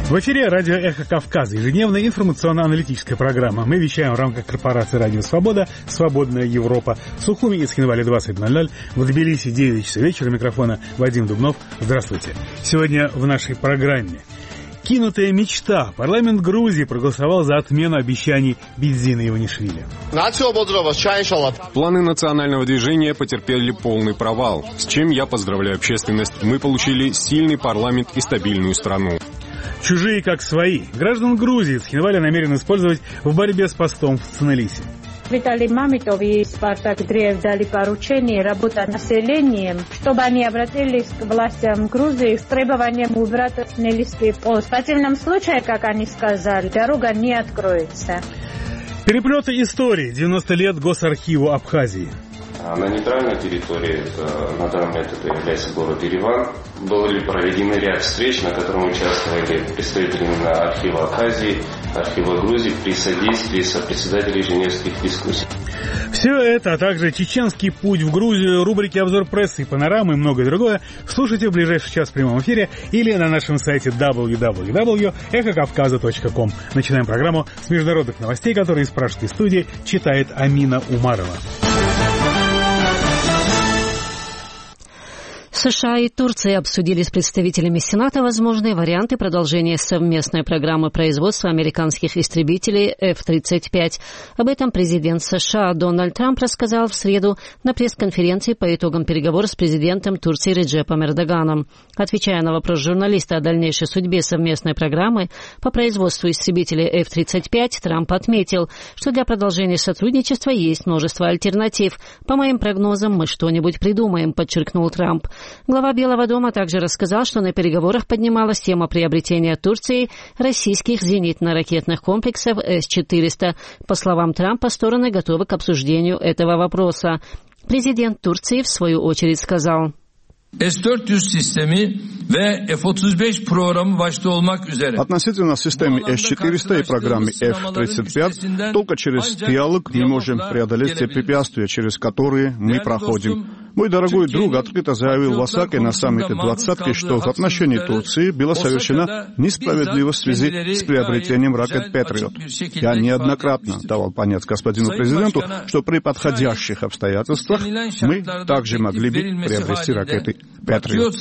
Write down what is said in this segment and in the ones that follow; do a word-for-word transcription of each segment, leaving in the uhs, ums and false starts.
В эфире радио «Эхо Кавказа», ежедневная информационно-аналитическая программа. Мы вещаем в рамках корпорации «Радио Свобода», «Свободная Европа». В Сухуми и Схинвале двадцать ноль ноль, в Тбилиси девять часов вечера. Микрофона Вадим Дубнов. Здравствуйте. Сегодня в нашей программе кинутая мечта. Парламент Грузии проголосовал за отмену обещаний Бедзина Иванишвили. Планы национального движения потерпели полный провал, с чем я поздравляю общественность. Мы получили сильный парламент и стабильную страну. Чужие как свои. Граждан Грузии Схинвали намерен использовать в борьбе с постом в Цнелисе. Виталий Мамитов и Спартак Дреев дали поручение работать с населением, чтобы они обратились к властям Грузии с требованием убрать Цнелисский пост. В противном случае, как они сказали, дорога не откроется. Переплеты истории. девяносто лет Госархиву Абхазии. На нейтральной территории, это, на данный момент это является город Ереван, были проведены ряд встреч, на которых участвовали представители архива Абхазии, архива Грузии при содействии сопредседателей женевских дискуссий. Все это, а также чеченский путь в Грузию, рубрики «Обзор прессы» и «Панорамы» и многое другое слушайте в ближайший час в прямом эфире или на нашем сайте дабл ю дабл ю дабл ю точка эхо кавказа точка ком. Начинаем программу с международных новостей, которые из пражской студии читает Амина Умарова. США и Турция обсудили с представителями Сената возможные варианты продолжения совместной программы производства американских истребителей эф тридцать пять. Об этом президент США Дональд Трамп рассказал в среду на пресс-конференции по итогам переговоров с президентом Турции Реджепом Эрдоганом. Отвечая на вопрос журналиста о дальнейшей судьбе совместной программы по производству истребителей эф тридцать пять, Трамп отметил, что для продолжения сотрудничества есть множество альтернатив. По моим прогнозам, мы что-нибудь придумаем, подчеркнул Трамп. Глава Белого дома также рассказал, что на переговорах поднималась тема приобретения Турцией российских зенитно-ракетных комплексов эс четыреста. По словам Трампа, стороны готовы к обсуждению этого вопроса. Президент Турции, в свою очередь, сказал: эс четыреста системы ve эф тридцать пять программы başta olmak üzere. Относительно системы эс четыреста и программы эф тридцать пять, только через диалог мы можем преодолеть те препятствия, через которые мы проходим. Мой дорогой друг открыто заявил в Осаке на саммите двадцатки, что в отношении Турции было совершено несправедливо в связи с приобретением ракет «Патриот». Я неоднократно давал понять господину президенту, что при подходящих обстоятельствах мы также могли бы приобрести ракеты «Патриот».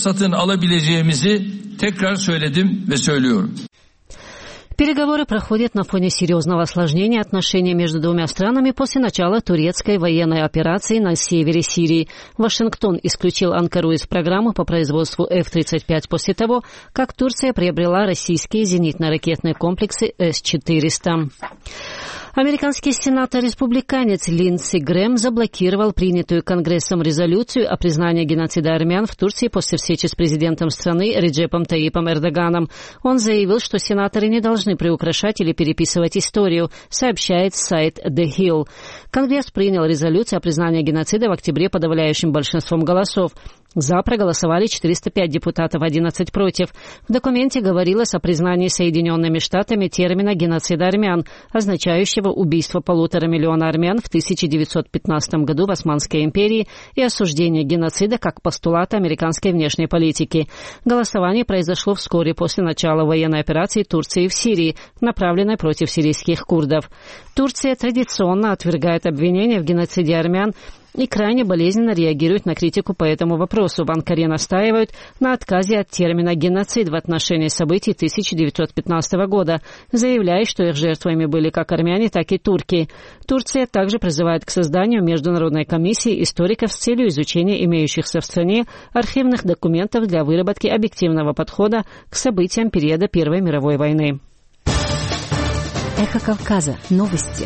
Переговоры проходят на фоне серьезного осложнения отношений между двумя странами после начала турецкой военной операции на севере Сирии. Вашингтон исключил Анкару из программы по производству эф тридцать пять после того, как Турция приобрела российские зенитно-ракетные комплексы эс четыреста. Американский сенатор-республиканец Линдси Грэм заблокировал принятую Конгрессом резолюцию о признании геноцида армян в Турции после встречи с президентом страны Реджепом Таyyипом Эрдоганом. Он заявил, что сенаторы не должны приукрашать или переписывать историю, сообщает сайт The Hill. Конгресс принял резолюцию о признании геноцида в октябре подавляющим большинством голосов. За проголосовали четыреста пять депутатов, одиннадцать против. В документе говорилось о признании Соединенными Штатами термина «геноцид армян», означающего убийство полутора миллиона армян в тысяча девятьсот пятнадцатом году в Османской империи и осуждение геноцида как постулата американской внешней политики. Голосование произошло вскоре после начала военной операции Турции в Сирии, направленной против сирийских курдов. Турция традиционно отвергает обвинения в геноциде армян и крайне болезненно реагирует на критику по этому вопросу. В Анкаре настаивают на отказе от термина «геноцид» в отношении событий тысяча девятьсот пятнадцатого года, заявляя, что их жертвами были как армяне, так и турки. Турция также призывает к созданию международной комиссии историков с целью изучения имеющихся в стране архивных документов для выработки объективного подхода к событиям периода Первой мировой войны. Эхо Кавказа. Новости.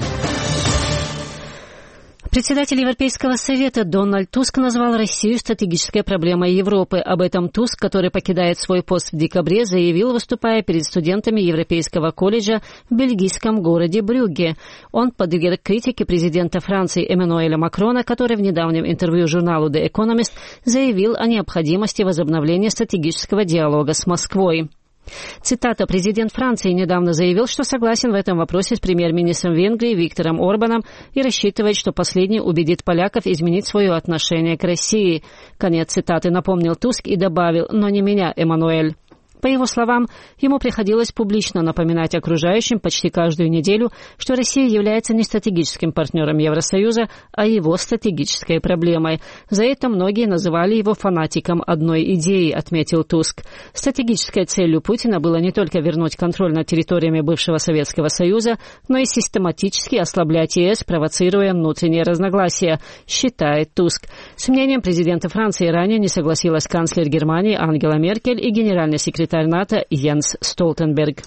Председатель Европейского совета Дональд Туск назвал Россию стратегической проблемой Европы. Об этом Туск, который покидает свой пост в декабре, заявил, выступая перед студентами Европейского колледжа в бельгийском городе Брюгге. Он подверг критике президента Франции Эммануэля Макрона, который в недавнем интервью журналу The Economist заявил о необходимости возобновления стратегического диалога с Москвой. Цитата. Президент Франции недавно заявил, что согласен в этом вопросе с премьер-министром Венгрии Виктором Орбаном и рассчитывает, что последний убедит поляков изменить свое отношение к России. Конец цитаты, напомнил Туск и добавил, но не меня, Эммануэль. По его словам, ему приходилось публично напоминать окружающим почти каждую неделю, что Россия является не стратегическим партнером Евросоюза, а его стратегической проблемой. За это многие называли его фанатиком одной идеи, отметил Туск. Стратегической целью Путина было не только вернуть контроль над территориями бывшего Советского Союза, но и систематически ослаблять ЕС, провоцируя внутренние разногласия, считает Туск. С мнением президента Франции ранее не согласилась канцлер Германии Ангела Меркель и генеральный секретарь НАТО Йенс Столтенберг.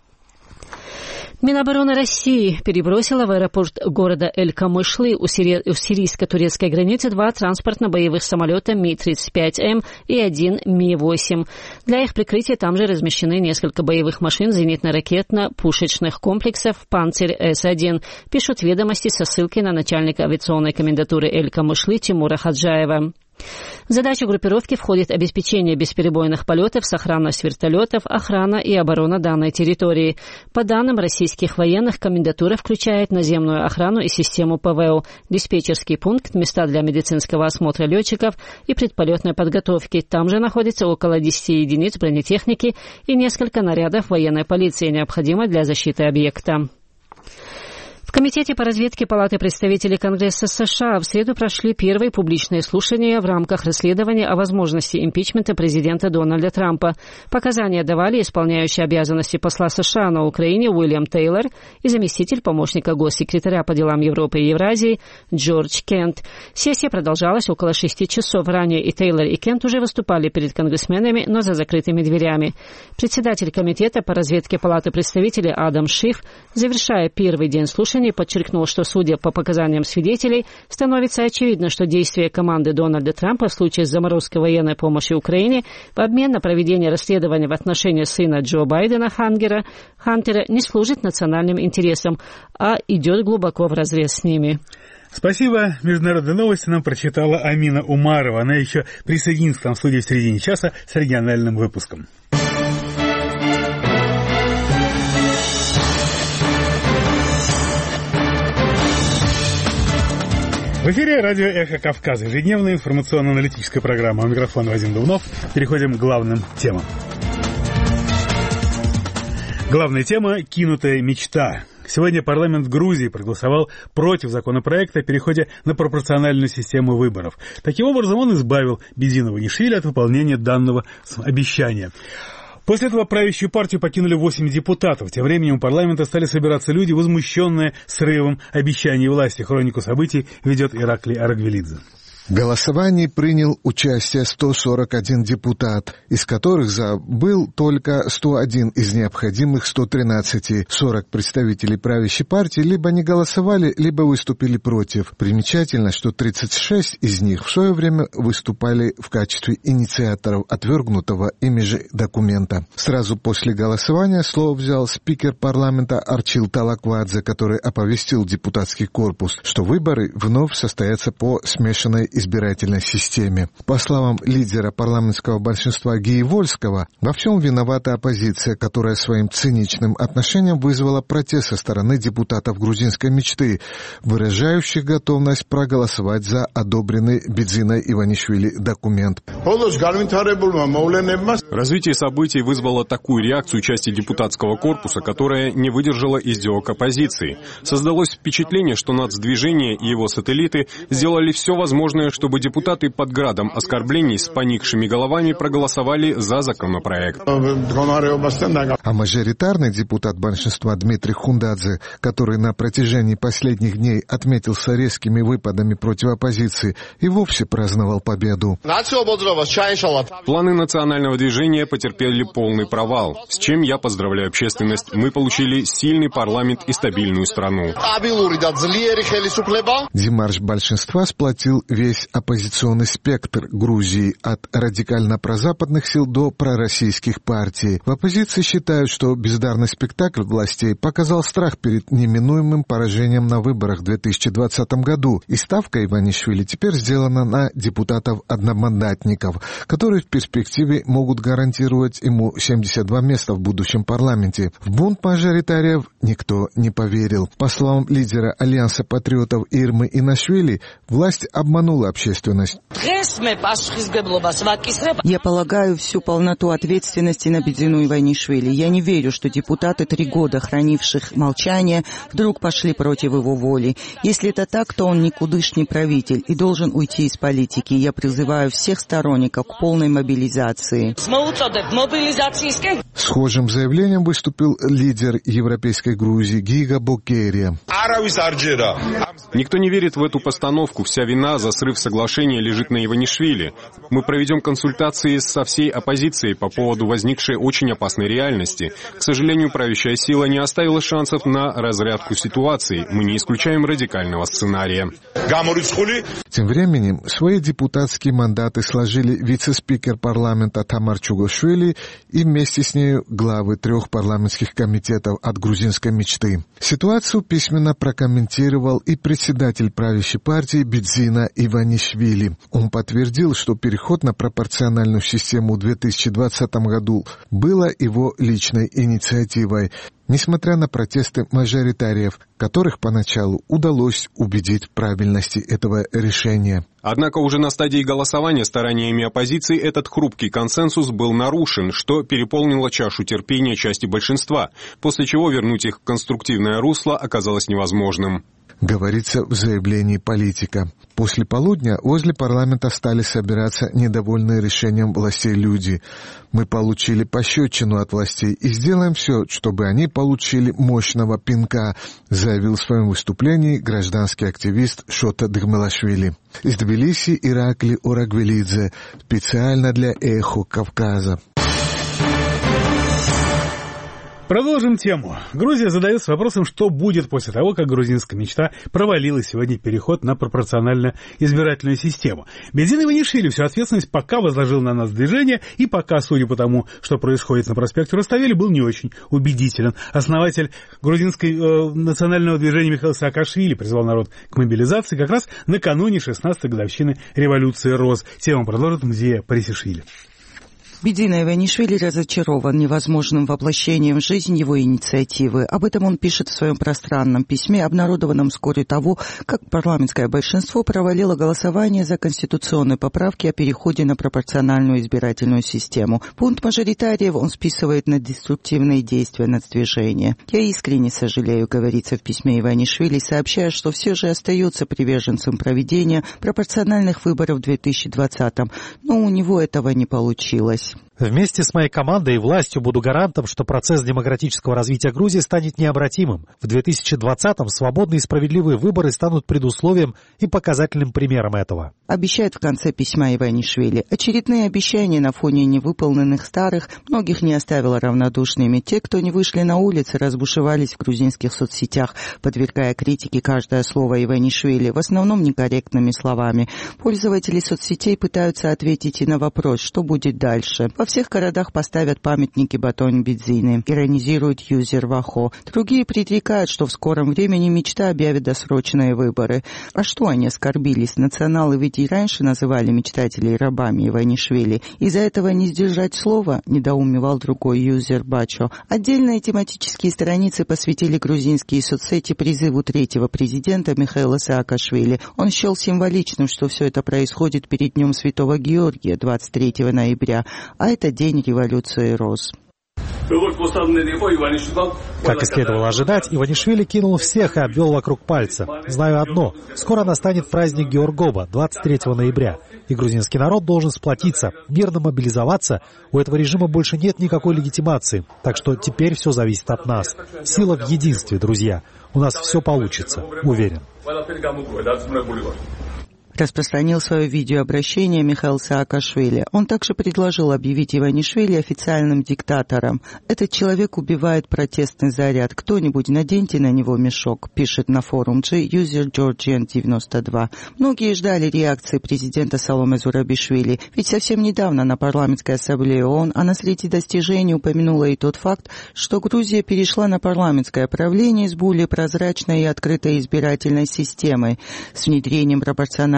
Минобороны России перебросила в аэропорт города Эль-Камышлы у сирийско-турецкой границы два транспортно-боевых самолета Ми тридцать пять М и один Ми восемь. Для их прикрытия там же размещены несколько боевых машин зенитно-ракетно-пушечных комплексов «Панцирь С один», пишут «Ведомости» со ссылкой на начальника авиационной комендатуры Эль-Камышлы Тимура Хаджаева. В задачу группировки входит обеспечение бесперебойных полетов, сохранность вертолетов, охрана и оборона данной территории. По данным российских военных, комендатура включает наземную охрану и систему ПВО, диспетчерский пункт, места для медицинского осмотра летчиков и предполетной подготовки. Там же находится около десяти единиц бронетехники и несколько нарядов военной полиции, необходимых для защиты объекта. В Комитете по разведке Палаты представителей Конгресса США в среду прошли первые публичные слушания в рамках расследования о возможности импичмента президента Дональда Трампа. Показания давали исполняющий обязанности посла США на Украине Уильям Тейлор и заместитель помощника госсекретаря по делам Европы и Евразии Джордж Кент. Сессия продолжалась около шести часов. Ранее и Тейлор, и Кент уже выступали перед конгрессменами, но за закрытыми дверями. Председатель Комитета по разведке Палаты представителей Адам Шиф, завершая первый день слушания, подчеркнул, что, судя по показаниям свидетелей, становится очевидно, что действия команды Дональда Трампа в случае с заморозкой военной помощи Украине в обмен на проведение расследования в отношении сына Джо Байдена Хантера, Хантера не служит национальным интересам, а идет глубоко вразрез с ними. Спасибо. Международные новости нам прочитала Амина Умарова. Она еще присоединится к нам в студии в середине часа с региональным выпуском. В эфире радио «Эхо Кавказа», ежедневная информационно-аналитическая программа. У микрофона Вадим Дубнов. Переходим к главным темам. Главная тема – кинутая мечта. Сегодня парламент Грузии проголосовал против законопроекта о переходе на пропорциональную систему выборов. Таким образом, он избавил Бедина Иванишвили от выполнения данного обещания. После этого правящую партию покинули восемь депутатов. Тем временем у парламента стали собираться люди, возмущенные срывом обещаний власти. Хронику событий ведет Ираклий Арагвелидзе. В голосовании принял участие сто сорок один депутат, из которых за был только сто один из необходимых ста тринадцати. сорок представителей правящей партии либо не голосовали, либо выступили против. Примечательно, что тридцать шесть из них в свое время выступали в качестве инициаторов отвергнутого ими же документа. Сразу после голосования слово взял спикер парламента Арчил Талаквадзе, который оповестил депутатский корпус, что выборы вновь состоятся по смешанной избирательной системе. По словам лидера парламентского большинства Гии Вольского, во всем виновата оппозиция, которая своим циничным отношением вызвала протест со стороны депутатов грузинской мечты, выражающих готовность проголосовать за одобренный Бедзиной Иванишвили документ. Развитие событий вызвало такую реакцию части депутатского корпуса, которая не выдержала издевок оппозиции. Создалось впечатление, что нацдвижение и его сателлиты сделали все возможное, чтобы депутаты под градом оскорблений с поникшими головами проголосовали за законопроект. А мажоритарный депутат большинства Дмитрий Хундадзе, который на протяжении последних дней отметился резкими выпадами против оппозиции, и вовсе праздновал победу. Планы национального движения потерпели полный провал, с чем я поздравляю общественность. Мы получили сильный парламент и стабильную страну. Демарш большинства сплотил весь оппозиционный спектр Грузии, от радикально-прозападных сил до пророссийских партий. В оппозиции считают, что бездарный спектакль властей показал страх перед неминуемым поражением на выборах в две тысячи двадцатом году, и ставка Иванишвили теперь сделана на депутатов-одномандатников, которые в перспективе могут гарантировать ему семьдесят два места в будущем парламенте. В бунт мажоритариев никто не поверил. По словам лидера Альянса патриотов Ирмы Инашвили, власть обманула встряхнула общественность. Я полагаю всю полноту ответственности на Бедзину Иванишвили. Я не верю, что депутаты, три года хранивших молчание, вдруг пошли против его воли. Если это так, то он никудышний правитель и должен уйти из политики. Я призываю всех сторонников к полной мобилизации. Схожим заявлением выступил лидер Европейской Грузии Гига Бокерия. Никто не верит в эту постановку. Вся вина за срыв соглашения лежит на Иванишвили. Мы проведем консультации со всей оппозицией по поводу возникшей очень опасной реальности. К сожалению, правящая сила не оставила шансов на разрядку ситуации. Мы не исключаем радикального сценария. Тем временем свои депутатские мандаты сложили вице-спикер парламента Тамар Чугошвили и вместе с нею главы трех парламентских комитетов от грузинской мечты. Ситуацию письменно прокомментировал и председатель правящей партии Бедзина Иванишвили. Он подтвердил, что переход на пропорциональную систему в две тысячи двадцатом году было его личной инициативой, несмотря на протесты мажоритариев, которых поначалу удалось убедить в правильности этого решения. Однако уже на стадии голосования стараниями оппозиции этот хрупкий консенсус был нарушен, что переполнило чашу терпения части большинства, после чего вернуть их в конструктивное русло оказалось невозможным. Говорится в заявлении политика. После полудня возле парламента стали собираться недовольные решением властей люди. Мы получили пощечину от властей и сделаем все, чтобы они получили мощного пинка, заявил в своем выступлении гражданский активист Шота Дгмелашвили. Из Тбилиси Иракли Орагвелидзе, специально для «Эхо Кавказа». Продолжим тему. Грузия задается вопросом, что будет после того, как грузинская мечта провалила сегодня переход на пропорциональную избирательную систему. Бедзин Иванишвили всю ответственность пока возложил на нас движение, и пока, судя по тому, что происходит на проспекте Руставели, был не очень убедителен. Основатель грузинской э, национального движения Михаил Саакашвили призвал народ к мобилизации как раз накануне шестнадцатой годовщины революции роз. Тему продолжит Мзия Парисишвили. Бедзина Иванишвили разочарован невозможным воплощением в жизнь его инициативы. Об этом он пишет в своем пространном письме, обнародованном вскоре того, как парламентское большинство провалило голосование за конституционные поправки о переходе на пропорциональную избирательную систему. Пункт мажоритариев он списывает на деструктивные действия нацдвижения. «Я искренне сожалею», говорится в письме Иванишвили, сообщая, что все же остается приверженцем проведения пропорциональных выборов в две тысячи двадцатом, но у него этого не получилось. Вместе с моей командой и властью буду гарантом, что процесс демократического развития Грузии станет необратимым. В две тысячи двадцатом свободные и справедливые выборы станут предусловием и показательным примером этого. Обещает в конце письма Иванишвили. Очередные обещания на фоне невыполненных старых многих не оставило равнодушными. Те, кто не вышли на улицы, разбушевались в грузинских соцсетях, подвергая критике каждое слово Иванишвили, в основном некорректными словами. Пользователи соцсетей пытаются ответить и на вопрос, что будет дальше. Во всех городах поставят памятники Батонь Бедзины, иронизирует юзер Вахо. Другие предрекают, что в скором времени мечта объявит досрочные выборы. А что они оскорбились? Националы ведь и раньше называли мечтателей рабами Иванишвили. Из-за этого не сдержать слова, недоумевал другой юзер Бачо. Отдельные тематические страницы посвятили грузинские соцсети призыву третьего президента Михаила Саакашвили. Он счел символичным, что все это происходит перед Днем Святого Георгия, двадцать третьего ноября, а это день революции роз. Как и следовало ожидать, Иванишвили кинул всех и обвел вокруг пальца. Знаю одно. Скоро настанет праздник Георгоба, двадцать третьего ноября. И грузинский народ должен сплотиться, мирно мобилизоваться. У этого режима больше нет никакой легитимации. Так что теперь все зависит от нас. Сила в единстве, друзья. У нас все получится, уверен. Распространил свое видеообращение Михаил Саакашвили. Он также предложил объявить Иванишвили официальным диктатором. «Этот человек убивает протестный заряд. Кто-нибудь наденьте на него мешок», пишет на форум G юзер Georgian девяносто два. Многие ждали реакции президента Саломе Зурабишвили, ведь совсем недавно на парламентской ассамблее ООН она среди достижений упомянула и тот факт, что Грузия перешла на парламентское правление с более прозрачной и открытой избирательной системой, с внедрением пропорциональной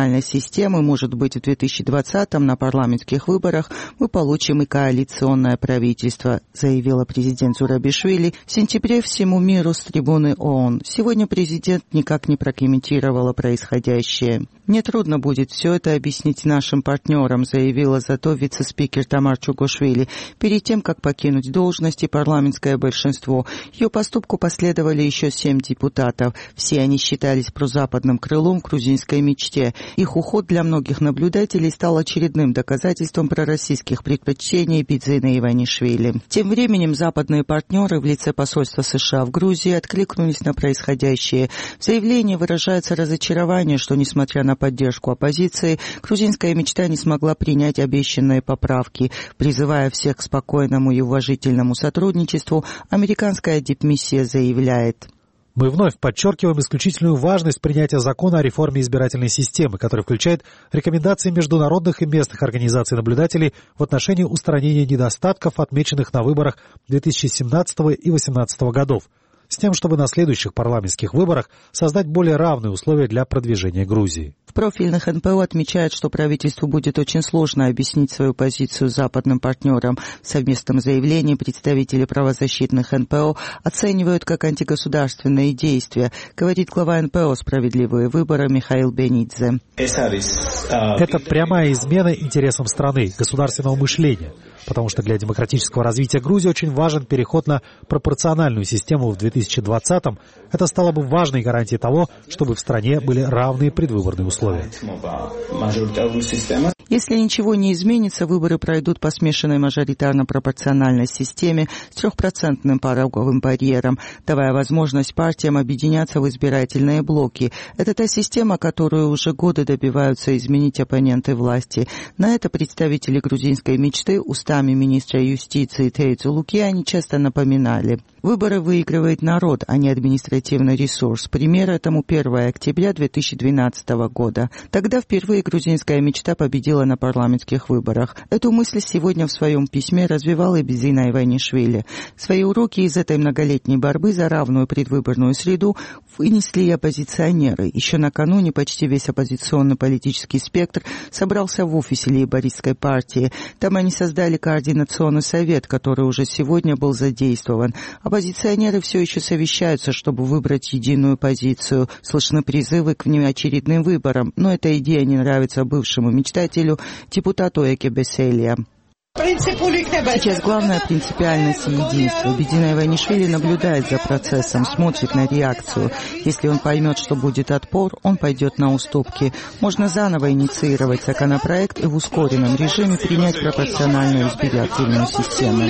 пропорциональной системы, может быть, в две тысячи двадцатом на парламентских выборах мы получим и коалиционное правительство, заявила президент Зурабишвили в сентябре всему миру с трибуны ООН. Сегодня президент никак не прокомментировала происходящее. «Мне трудно будет все это объяснить нашим партнерам», заявила зато вице-спикер Тамар Чугошвили. Перед тем, как покинуть должность и парламентское большинство, ее поступку последовали еще семь депутатов. Все они считались прозападным крылом в грузинской мечте. Их уход для многих наблюдателей стал очередным доказательством пророссийских предпочтений Бидзина Иванишвили. Тем временем западные партнеры в лице посольства США в Грузии откликнулись на происходящее. В заявлении выражается разочарование, что, несмотря на поддержку оппозиции, грузинская мечта не смогла принять обещанные поправки. Призывая всех к спокойному и уважительному сотрудничеству, американская дипмиссия заявляет: «Мы вновь подчеркиваем исключительную важность принятия закона о реформе избирательной системы, который включает рекомендации международных и местных организаций наблюдателей в отношении устранения недостатков, отмеченных на выборах две тысячи семнадцатого и две тысячи восемнадцатого годов, с тем, чтобы на следующих парламентских выборах создать более равные условия для продвижения Грузии». В профильных эн пэ о отмечают, что правительству будет очень сложно объяснить свою позицию западным партнерам. В совместном заявлении представители правозащитных эн пэ о оценивают как антигосударственные действия, говорит глава эн пэ о «Справедливые выборы» Михаил Бенидзе. Это прямая измена интересам страны, государственного мышления, потому что для демократического развития Грузии очень важен переход на пропорциональную систему в две тысячи двадцатом. Это стало бы важной гарантией того, чтобы в стране были равные предвыборные условия. Если ничего не изменится, выборы пройдут по смешанной мажоритарно-пропорциональной системе с трехпроцентным пороговым барьером, давая возможность партиям объединяться в избирательные блоки. Это та система, которую уже годы добиваются изменить оппоненты власти. На это представители грузинской мечты устами министра юстиции Тейцу Лукьяни часто напоминали. Выборы выигрывает народ, а не административный ресурс. Пример этому первого октября две тысячи двенадцатого года. Тогда впервые грузинская мечта победила на парламентских выборах. Эту мысль сегодня в своем письме развивала и Бидзина Иванишвили. Свои уроки из этой многолетней борьбы за равную предвыборную среду вынесли и оппозиционеры. Еще накануне почти весь оппозиционный политический спектр собрался в офисе лейбористской партии. Там они создали координационный совет, который уже сегодня был задействован. Оппозиционеры все еще совещаются, чтобы выбрать единую позицию. Слышны призывы к внеочередным выборам, но эта идея не нравится бывшему мечтателю, депутату Эке Беселия. Сейчас главное принципиальность и единство. Бидзина Иванишвили наблюдает за процессом, смотрит на реакцию. Если он поймет, что будет отпор, он пойдет на уступки. Можно заново инициировать законопроект и в ускоренном режиме принять пропорциональную избирательную систему.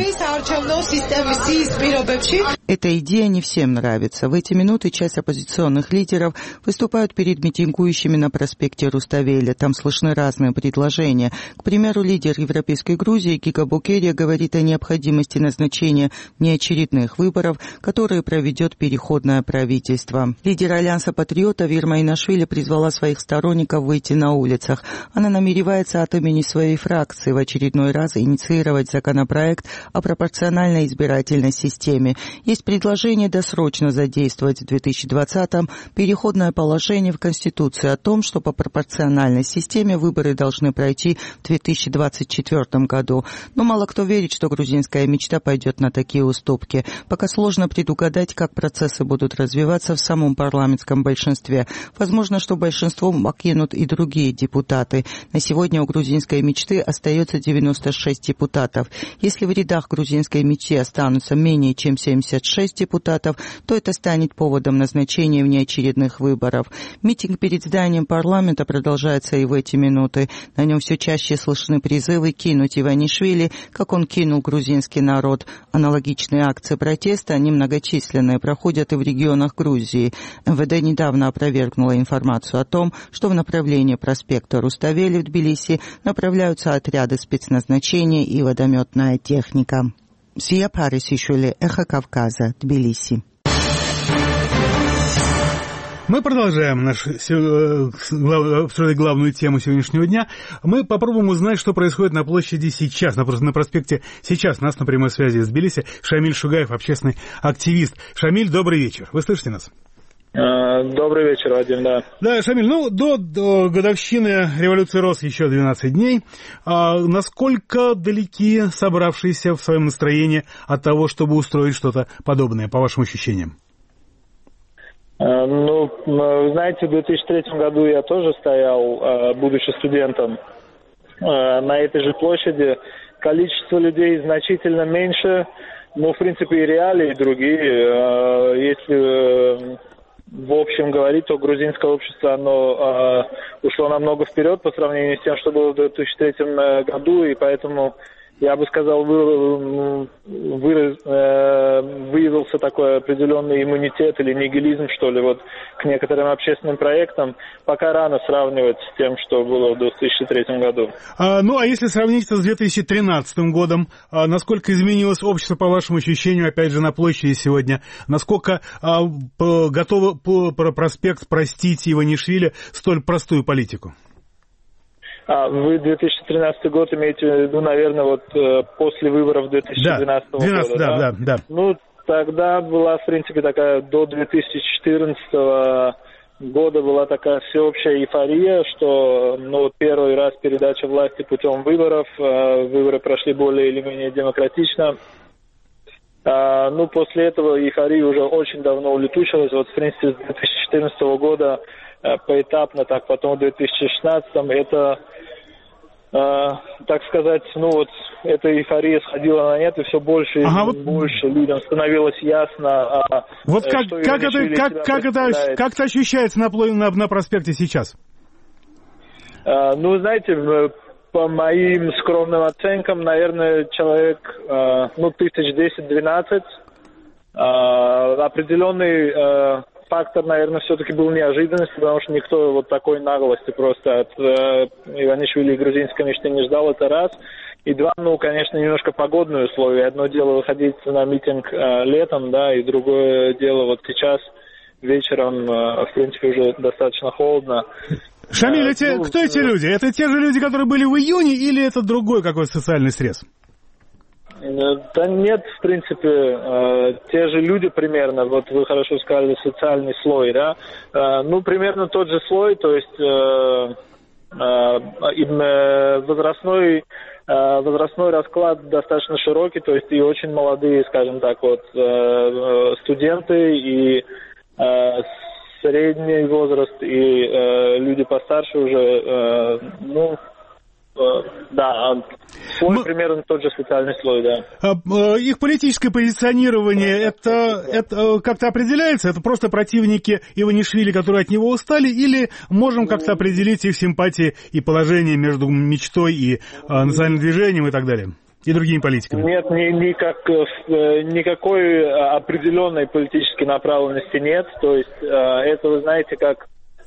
Эта идея не всем нравится. В эти минуты часть оппозиционных лидеров выступают перед митингующими на проспекте Руставеля. Там слышны разные предложения. К примеру, лидер Европейской Грузии Гига Букерия говорит о необходимости назначения неочередных выборов, которые проведет переходное правительство. Лидер Альянса патриотов Ирма Инашвили призвала своих сторонников выйти на улицах. Она намеревается от имени своей фракции в очередной раз инициировать законопроект о пропорциональной избирательной системе. Есть предложение досрочно задействовать в две тысячи двадцатом переходное положение в Конституции о том, что по пропорциональной системе выборы должны пройти в две тысячи двадцать четвёртом году. Но мало кто верит, что грузинская мечта пойдет на такие уступки. Пока сложно предугадать, как процессы будут развиваться в самом парламентском большинстве. Возможно, что большинство покинут и другие депутаты. На сегодня у грузинской мечты остается девяносто шесть депутатов. Если в рядах грузинской мечты останутся менее чем семьдесят шесть депутатов, то это станет поводом назначения внеочередных выборов. Митинг перед зданием парламента продолжается и в эти минуты. На нем все чаще слышны призывы кинуть Иванишвили, как он кинул грузинский народ. Аналогичные акции протеста, немногочисленные, проходят и в регионах Грузии. эм вэ дэ недавно опровергнула информацию о том, что в направлении проспекта Руставели в Тбилиси направляются отряды спецназначения и водометная техника. Сия Парисишвили, Эхо Кавказа, Тбилиси. Мы продолжаем наш, обсуждать главную тему сегодняшнего дня. Мы попробуем узнать, что происходит на площади сейчас, на, на проспекте сейчас. У нас на прямой связи из Тбилиси Шамиль Шугаев, общественный активист. Шамиль, добрый вечер. Вы слышите нас? Добрый вечер, Вадим, да. Да, Шамиль, ну, до, до годовщины революции РОС еще двенадцать дней. А насколько далеки собравшиеся в своем настроении от того, чтобы устроить что-то подобное, по вашим ощущениям? Ну, вы знаете, в две тысячи третьем году я тоже стоял, будучи студентом, на этой же площади. Количество людей значительно меньше, но, в принципе, и реалии другие. Если в общем говорить, то грузинское общество, оно ушло намного вперед по сравнению с тем, что было в две тысячи третьем году, и поэтому, я бы сказал, вы, вы, э, выявился такой определенный иммунитет или нигилизм, что ли, вот к некоторым общественным проектам. Пока рано сравнивать с тем, что было в две тысячи третьем году. А, ну, а если сравнить это с две тысячи тринадцатым годом, а, насколько изменилось общество, по вашим ощущениям, опять же, на площади сегодня? Насколько а, по, готово по, по проспект простить Иванишвили столь простую политику? А вы две тысячи тринадцатый год имеете в виду, наверное, вот э, после выборов две тысячи двенадцатого да, года, да? Да, да, да. Ну, тогда была, в принципе, такая, до две тысячи четырнадцатого года была такая всеобщая эйфория, что, ну, первый раз передача власти путем выборов, э, выборы прошли более или менее демократично. А, ну, после этого эйфория уже очень давно улетучилась. Вот, в принципе, с две тысячи четырнадцатого года э, поэтапно, так, потом в две тысячи шестнадцатом это... Uh, так сказать, ну вот эта эйфория сходила на нет, и все больше и ага, вот... больше людям становилось ясно. А, вот как, как, это, как, как, это, как это ощущается на, на, на проспекте сейчас? Uh, ну, знаете, по моим скромным оценкам, наверное, человек, uh, ну, тысяч десять-двенадцать, uh, определенный... Uh, фактор, наверное, все-таки был неожиданностью, потому что никто вот такой наглости просто от э, Иванишвили и грузинской мечты не ждал, это раз. И два, ну, конечно, немножко погодные условия. Одно дело выходить на митинг э, летом, да, и другое дело вот сейчас вечером, э, в принципе, уже достаточно холодно. Шамиль, а, эти, ну, кто эти люди? Это те же люди, которые были в июне, или это другой какой-то социальный срез? Да нет, в принципе, э, те же люди примерно, вот вы хорошо сказали, социальный слой, да, э, ну, примерно тот же слой, то есть э, э, возрастной, э, возрастной расклад достаточно широкий, то есть и очень молодые, скажем так, вот, э, студенты, и э, средний возраст, и э, люди постарше уже, э, ну, да, слой Мы... примерно тот же социальный слой, да. Их политическое позиционирование, это, это как-то определяется? Это просто противники Иванишвили, которые от него устали, или можем как-то определить их симпатии и положение между мечтой и а, национальным движением и так далее? И другими политиками? Нет, ни, никак, никакой определенной политической направленности нет. То есть это, вы знаете, как...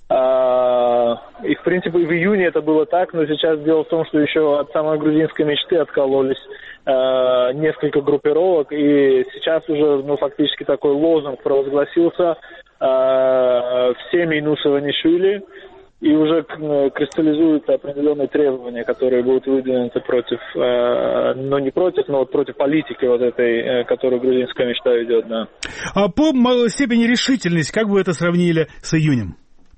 И, в принципе, в июне это было так, но сейчас дело в том, что еще от самой грузинской мечты откололись э, несколько группировок, и сейчас уже, ну, фактически такой лозунг провозгласился э, «Все минус Иванишвили», и уже кристаллизуются определенные требования, которые будут выдвинуты против, э, ну, не против, но вот против политики вот этой, э, которую грузинская мечта ведет, да. А по степени решительности, как бы вы это сравнили с июнем?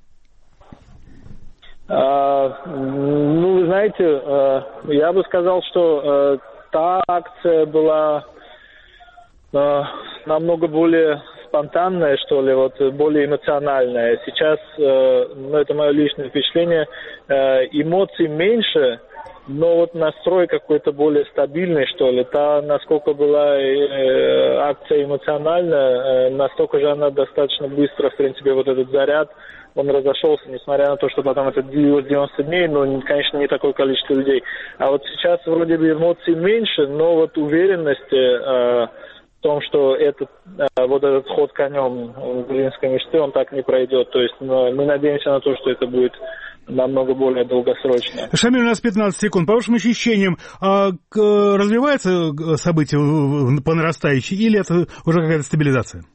А, ну, вы знаете, а, я бы сказал, что а, та акция была а, намного более спонтанная, что ли, вот, более эмоциональная. Сейчас, а, ну, это мое личное впечатление, а, эмоций меньше, но вот настрой какой-то более стабильный, что ли. Та, насколько была э, акция эмоциональная, э, настолько же она достаточно быстро, в принципе, вот этот заряд, он разошелся, несмотря на то, что потом это длилось девяносто дней, но, конечно, не такое количество людей. А вот сейчас вроде бы эмоций меньше, но вот уверенности э, в том, что этот, э, вот этот ход конем грузинской мечты, он так не пройдет. То есть ну, мы надеемся на то, что это будет намного более долгосрочно. Шамиль, у нас пятнадцать секунд. По вашим ощущениям, а, к, развивается событие по нарастающей, или это уже какая-то стабилизация?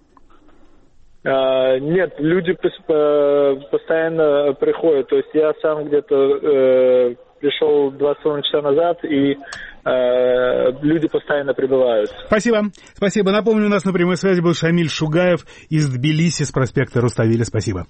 А, нет, люди постоянно приходят. То есть я сам где-то э, пришел два с половиной часа назад, и э, люди постоянно прибывают. Спасибо. Спасибо. Напомню, у нас на прямой связи был Шамиль Шугаев из Тбилиси с проспекта Руставели. Спасибо.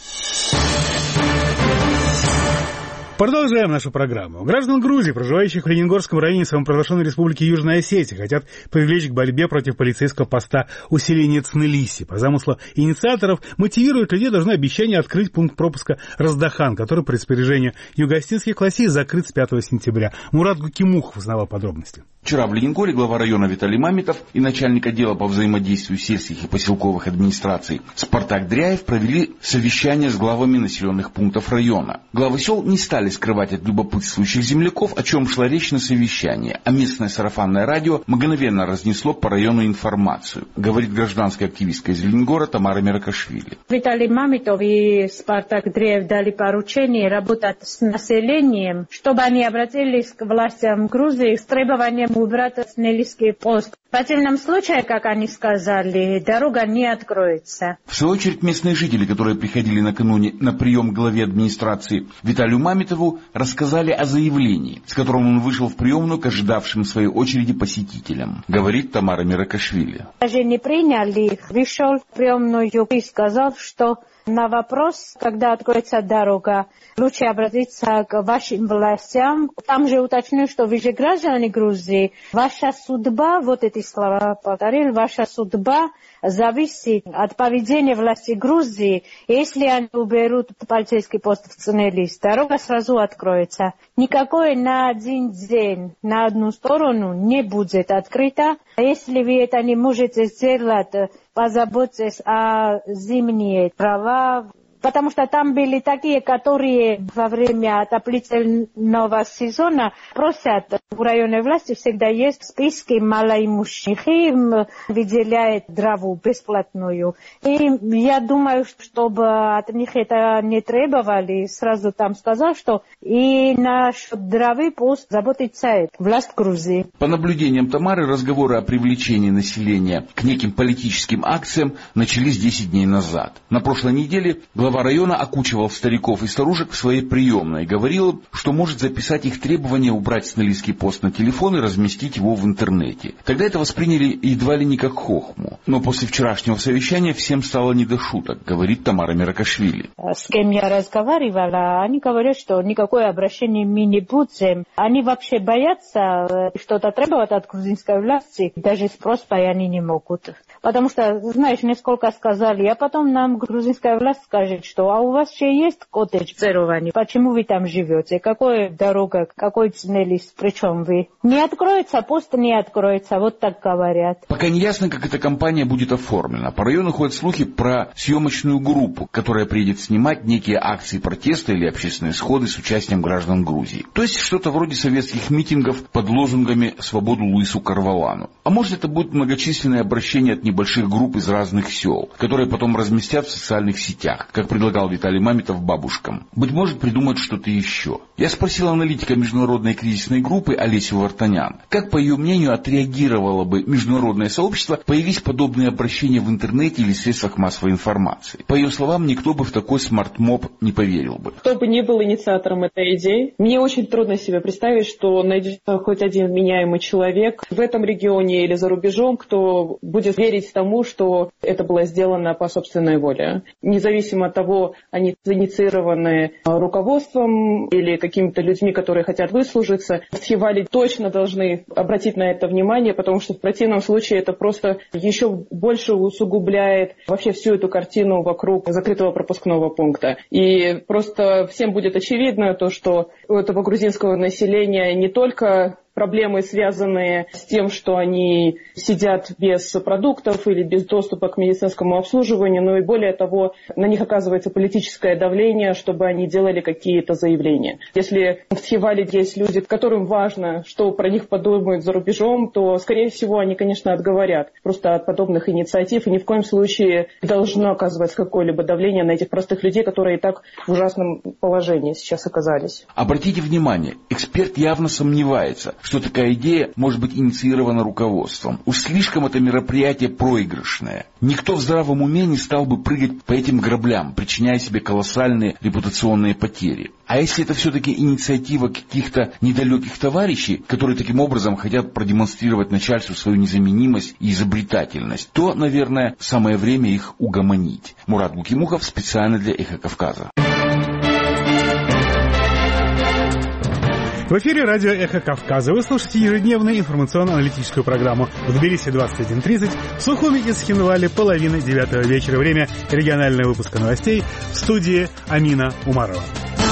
Продолжаем нашу программу. Граждан Грузии, проживающих в Ленингорском районе самопровозглашенной республики Южная Осетия, хотят привлечь к борьбе против полицейского поста усиления Цнелиси. По замыслу инициаторов, мотивируют людей должно обещание открыть пункт пропуска Раздахан, который по распоряжению юго-осетинских властей закрыт с пятого сентября. Мурат Гукимухов узнавал подробности. Вчера в Ленингоре глава района Виталий Мамитов и начальник отдела по взаимодействию сельских и поселковых администраций Спартак Дряев провели совещание с главами населенных пунктов района. Главы сел не стали скрывать от любопытствующих земляков, о чем шла речь на совещании, а местное сарафанное радио мгновенно разнесло по району информацию, говорит гражданская активистка из Ленингора Тамара Меракашвили. Виталий Мамитов и Спартак Дряев дали поручение работать с населением, чтобы они обратились к властям Грузии с требованием убрать Цнелисский пост. В противном случае, как они сказали, дорога не откроется. В свою очередь, местные жители, которые приходили накануне на прием к главе администрации Виталию Мамитову, рассказали о заявлении, с которым он вышел в приемную к ожидавшим своей очереди посетителям, говорит Тамара Меракашвили. Даже не приняли их, вышел в приемную и сказал, что на вопрос, когда откроется дорога, лучше обратиться к вашим властям. Там же уточнил, что вы же граждане Грузии. Ваша судьба, вот эти слова повторил, ваша судьба зависит от поведения власти Грузии. Если они уберут полицейский пост в Цнелис, дорога сразу откроется. Никакой на один день, на одну сторону не будет открыта. Если вы это не можете сделать, позаботьтесь о зимние права, потому что там были такие, которые во время отоплительного сезона просят, у районной власти всегда есть списки малоимущих, им выделяют траву бесплатную. И я думаю, чтобы от них это не требовали, сразу там сказал, что и насчет травы пусть заботится власть Грузии. По наблюдениям Тамары, разговоры о привлечении населения к неким политическим акциям начались десять дней назад. На прошлой неделе глава района окучивал стариков и старушек в своей приемной и говорил, что может записать их требования убрать Цнелисский пост на телефон и разместить его в интернете. Тогда это восприняли едва ли не как хохму. Но после вчерашнего совещания всем стало не до шуток, говорит Тамара Меракашвили. С кем я разговаривала, они говорят, что никакое обращение мы не будем. Они вообще боятся что-то требовать от грузинской власти, даже с просьбой они не могут. Потому что, знаешь, несколько сказали, а потом нам грузинская власть скажет, что а у вас же есть коттедж в Цероване, почему вы там живете, какая дорога, какой Цнелис, причем вы? Не откроется, пост не откроется, вот так говорят. Пока не ясно, как эта кампания будет оформлена. По району ходят слухи про съемочную группу, которая приедет снимать некие акции протеста или общественные сходы с участием граждан Грузии. То есть что-то вроде советских митингов под лозунгами «Свободу Луису Карвалану». А может, это будет многочисленное обращение от небольших групп из разных сел, которые потом разместят в социальных сетях, как предлагал Виталий Мамитов бабушкам. Быть может, придумают что-то еще. Я спросил аналитика международной кризисной группы Олесю Вартанян, как, по ее мнению, отреагировало бы международное сообщество, появись подобные обращения в интернете или средствах массовой информации. По ее словам, никто бы в такой смарт-моб не поверил бы. Кто бы ни был инициатором этой идеи, мне очень трудно себе представить, что найдется хоть один вменяемый человек в этом регионе или за рубежом, кто будет верить тому, что это было сделано по собственной воле. Независимо от того, они инициированы руководством или какими-то людьми, которые хотят выслужиться, Тхивали точно должны обратить на это внимание, потому что в противном случае это просто еще больше усугубляет вообще всю эту картину вокруг закрытого пропускного пункта. И просто всем будет очевидно то, что у этого грузинского населения не только проблемы, связанные с тем, что они сидят без продуктов или без доступа к медицинскому обслуживанию, но и более того, на них оказывается политическое давление, чтобы они делали какие-то заявления. Если в Тхивали есть люди, которым важно, что про них подумают за рубежом, то, скорее всего, они, конечно, отговорят просто от подобных инициатив, и ни в коем случае не должно оказываться какое-либо давление на этих простых людей, которые и так в ужасном положении сейчас оказались. Обратите внимание, эксперт явно сомневается, что такая идея может быть инициирована руководством. Уж слишком это мероприятие проигрышное. Никто в здравом уме не стал бы прыгать по этим граблям, причиняя себе колоссальные репутационные потери. А если это все-таки инициатива каких-то недалеких товарищей, которые таким образом хотят продемонстрировать начальству свою незаменимость и изобретательность, то, наверное, самое время их угомонить. Мурат Гукимухов специально для «Эхо Кавказа». В эфире радио «Эхо Кавказа». Вы слушаете ежедневную информационно-аналитическую программу в Тбилиси двадцать один тридцать, в Сухуми и Схинвале половины девятого вечера. Время регионального выпуска новостей. В студии Амина Умарова.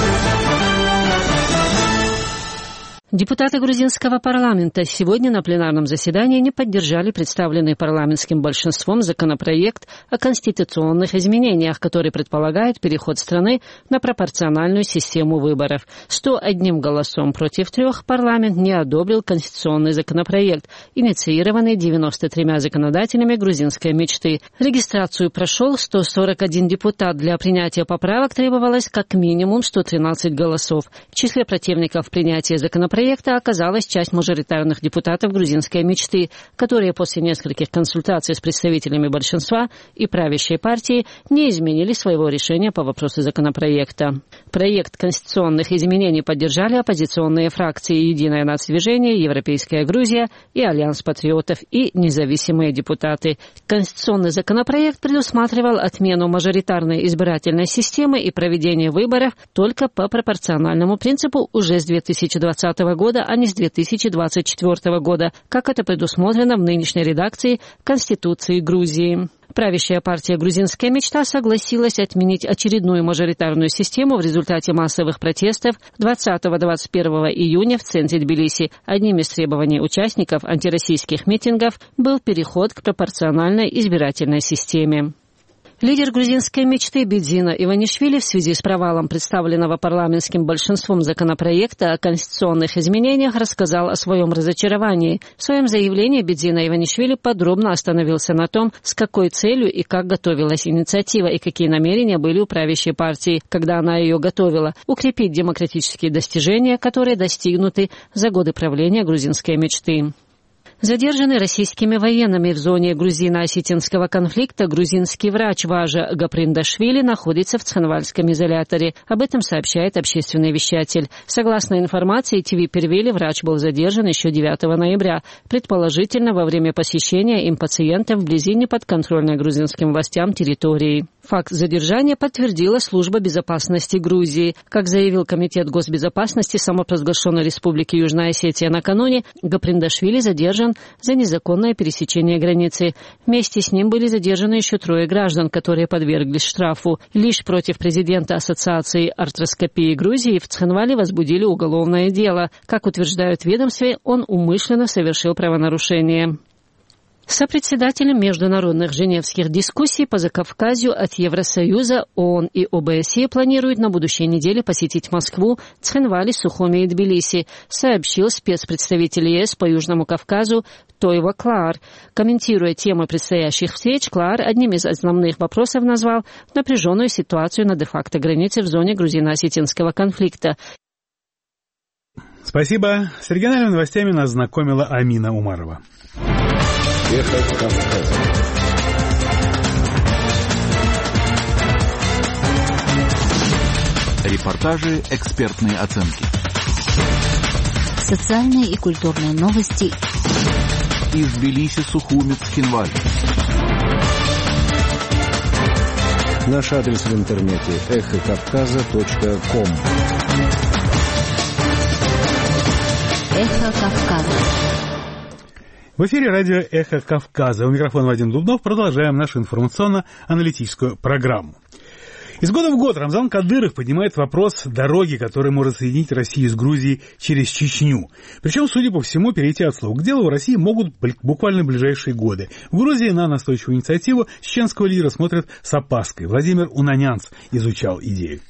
Депутаты грузинского парламента сегодня на пленарном заседании не поддержали представленный парламентским большинством законопроект о конституционных изменениях, который предполагает переход страны на пропорциональную систему выборов. сто одним голосом против трех парламент не одобрил конституционный законопроект, инициированный девяноста тремя законодателями грузинской мечты. Регистрацию прошел сто сорок один депутат. Для принятия поправок требовалось как минимум сто тринадцать голосов. В числе противников принятия законопроекта проекта оказалась часть мажоритарных депутатов грузинской мечты, которые после нескольких консультаций с представителями большинства и правящей партии не изменили своего решения по вопросу законопроекта. Проект конституционных изменений поддержали оппозиционные фракции «Единое нацдвижение», «Европейская Грузия» и «Альянс патриотов» и независимые депутаты. Конституционный законопроект предусматривал отмену мажоритарной избирательной системы и проведение выборов только по пропорциональному принципу уже с две тысячи двадцатого года, а не с две тысячи двадцать четвёртого года, как это предусмотрено в нынешней редакции Конституции Грузии. Правящая партия «Грузинская мечта» согласилась отменить очередную мажоритарную систему в результате массовых протестов двадцатого — двадцать первого июня в центре Тбилиси. Одним из требований участников антироссийских митингов был переход к пропорциональной избирательной системе. Лидер грузинской мечты Бедзина Иванишвили в связи с провалом представленного парламентским большинством законопроекта о конституционных изменениях рассказал о своем разочаровании. В своем заявлении Бедзина Иванишвили подробно остановился на том, с какой целью и как готовилась инициатива и какие намерения были у правящей партии, когда она ее готовила – укрепить демократические достижения, которые достигнуты за годы правления грузинской мечты. Задержанный российскими военными в зоне грузино-осетинского конфликта грузинский врач Важа Гаприндашвили находится в Цхинвальском изоляторе. Об этом сообщает общественный вещатель. Согласно информации ТВ Первили, врач был задержан еще девятого ноября, предположительно во время посещения им пациентов вблизи неподконтрольной грузинским властям территории. Факт задержания подтвердила Служба безопасности Грузии. Как заявил Комитет госбезопасности самопровозглашенной Республики Южная Осетия накануне, Гаприндашвили задержан за незаконное пересечение границы. Вместе с ним были задержаны еще трое граждан, которые подверглись штрафу. Лишь против президента Ассоциации артроскопии Грузии в Цхинвале возбудили уголовное дело. Как утверждают в ведомстве, он умышленно совершил правонарушение. Сопредседателем международных женевских дискуссий по Закавказью от Евросоюза, ООН и ОБСЕ планируют на будущей неделе посетить Москву, Цхинвали, Сухуми и Тбилиси, сообщил спецпредставитель ЕС по Южному Кавказу Тойво Клаар. Комментируя темы предстоящих встреч, Клаар одним из основных вопросов назвал напряженную ситуацию на де-факто границе в зоне грузино-осетинского конфликта. Спасибо. С региональными новостями нас знакомила Амина Умарова. Эхо Кавказа. Репортажи, экспертные оценки. Социальные и культурные новости. Из Тбилиси, Сухуми, Цхинвали. Наш адрес в интернете эхо кавказа точка ком. Эхо Кавказа. В эфире радио «Эхо Кавказа». У микрофона Вадим Дубнов. Продолжаем нашу информационно-аналитическую программу. Из года в год Рамзан Кадыров поднимает вопрос дороги, которая может соединить Россию с Грузией через Чечню. Причем, судя по всему, перейти от слов к делу в России могут буквально в ближайшие годы. В Грузии на настойчивую инициативу чеченского лидера смотрят с опаской. Владимир Унанянц изучал идею.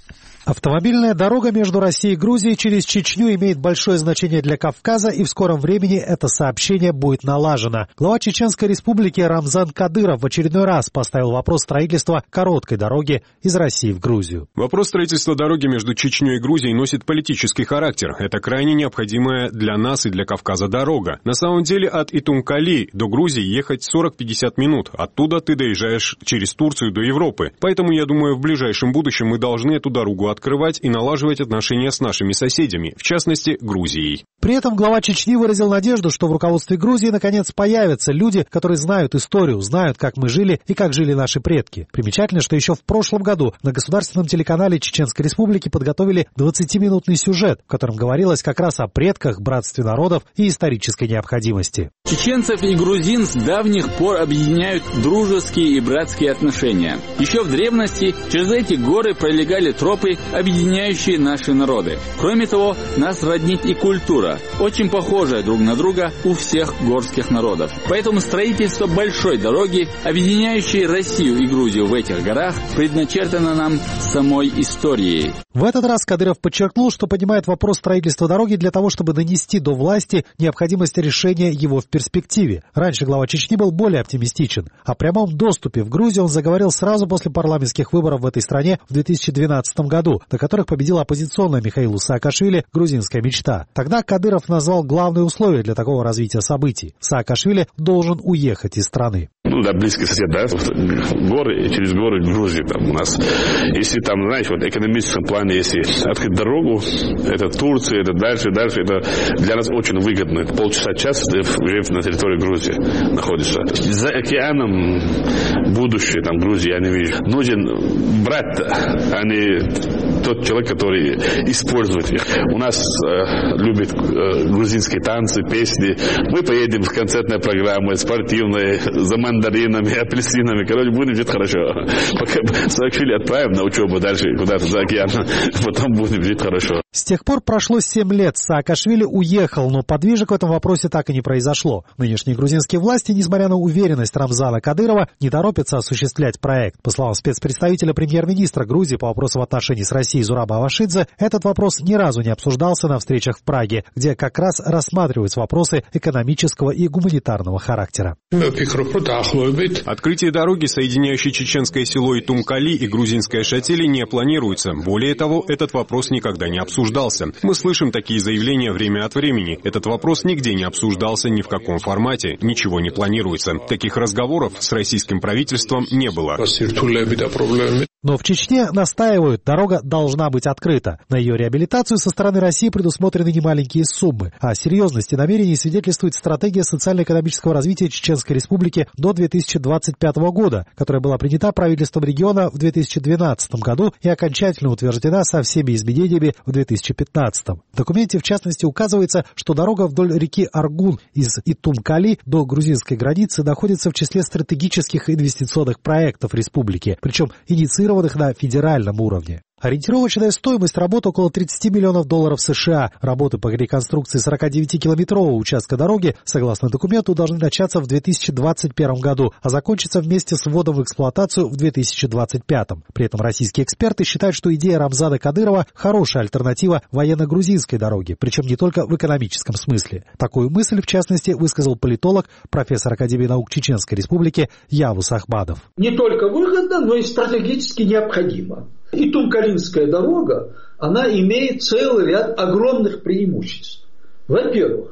Автомобильная дорога между Россией и Грузией через Чечню имеет большое значение для Кавказа, и в скором времени это сообщение будет налажено. Глава Чеченской республики Рамзан Кадыров в очередной раз поставил вопрос строительства короткой дороги из России в Грузию. Вопрос строительства дороги между Чечней и Грузией носит политический характер. Это крайне необходимая для нас и для Кавказа дорога. На самом деле от Итумкали до Грузии ехать сорок-пятьдесят минут. Оттуда ты доезжаешь через Турцию до Европы. Поэтому, я думаю, в ближайшем будущем мы должны эту дорогу открыть. открывать и налаживать отношения с нашими соседями, в частности, Грузией. При этом глава Чечни выразил надежду, что в руководстве Грузии наконец появятся люди, которые знают историю, знают, как мы жили и как жили наши предки. Примечательно, что еще в прошлом году на государственном телеканале Чеченской Республики подготовили двадцатиминутный сюжет, в котором говорилось как раз о предках, братстве народов и исторической необходимости. Чеченцев и грузин с давних пор объединяют дружеские и братские отношения. Еще в древности через эти горы пролегали тропы, объединяющие наши народы. Кроме того, нас роднит и культура, очень похожая друг на друга у всех горских народов. Поэтому строительство большой дороги, объединяющей Россию и Грузию в этих горах, предначертано нам самой историей. В этот раз Кадыров подчеркнул, что поднимает вопрос строительства дороги для того, чтобы донести до власти необходимость решения его в перспективе. Раньше глава Чечни был более оптимистичен. О прямом доступе в Грузию он заговорил сразу после парламентских выборов в этой стране в две тысячи двенадцатом году, на которых победила оппозиционная Михаилу Саакашвили «Грузинская мечта». Тогда Кадыров назвал главные условия для такого развития событий. Саакашвили должен уехать из страны. Ну да, близкий сосед, да, горы, через горы Грузии там у нас. Если там, знаете, вот в экономическом плане, если открыть дорогу, это Турция, это дальше, дальше, это для нас очень выгодно. Полчаса, час уже на территории Грузии находишься. За океаном будущее там Грузии я не вижу. Нужен брат, а не тот человек, который использует их. У нас э, любят э, грузинские танцы, песни. Мы поедем с концертной программой, спортивной, за мандаринами, апельсинами. Короче, будем жить хорошо. Пока Саакашвили отправим на учебу дальше куда-то за океан, потом будем жить хорошо. С тех пор прошло семь лет. Саакашвили уехал, но подвижек в этом вопросе так и не произошло. Нынешние грузинские власти, несмотря на уверенность Рамзана Кадырова, не торопятся осуществлять проект. По словам спецпредставителя премьер-министра Грузии по вопросам отношений с Россией Зураба Авашидзе, этот вопрос ни разу не обсуждался на встречах в Праге, где как раз рассматриваются вопросы экономического и гуманитарного характера. Открытие дороги, соединяющей чеченское село Итумкали и грузинское Шатили, не планируется. Более того, этот вопрос никогда не обсуждался. Мы слышим такие заявления время от времени. Этот вопрос нигде не обсуждался ни в каком формате. Ничего не планируется. Таких разговоров с российским правительством не было. Но в Чечне настаивают, дорога должна быть открыта. На ее реабилитацию со стороны России предусмотрены немаленькие суммы. О серьезности намерений свидетельствует стратегия социально-экономического развития Чеченской Республики до две тысячи двадцать пятого года, которая была принята правительством региона в две тысячи двенадцатом году и окончательно утверждена со всеми изменениями в две тысячи пятнадцатом. В документе, в частности, указывается, что дорога вдоль реки Аргун из Итумкали до грузинской границы находится в числе стратегических инвестиционных проектов республики, причем инициированных на федеральном уровне. Ориентировочная стоимость работы около тридцать миллионов долларов США. Работы по реконструкции сорокадевятикилометрового участка дороги, согласно документу, должны начаться в две тысячи двадцать первом году, а закончиться вместе с вводом в эксплуатацию в две тысячи двадцать пятом. При этом российские эксперты считают, что идея Рамзана Кадырова – хорошая альтернатива военно-грузинской дороге, причем не только в экономическом смысле. Такую мысль, в частности, высказал политолог, профессор Академии наук Чеченской Республики Явус Ахмадов. Не только выгодно, но и стратегически необходимо. Итумкалинская дорога, она имеет целый ряд огромных преимуществ. Во-первых,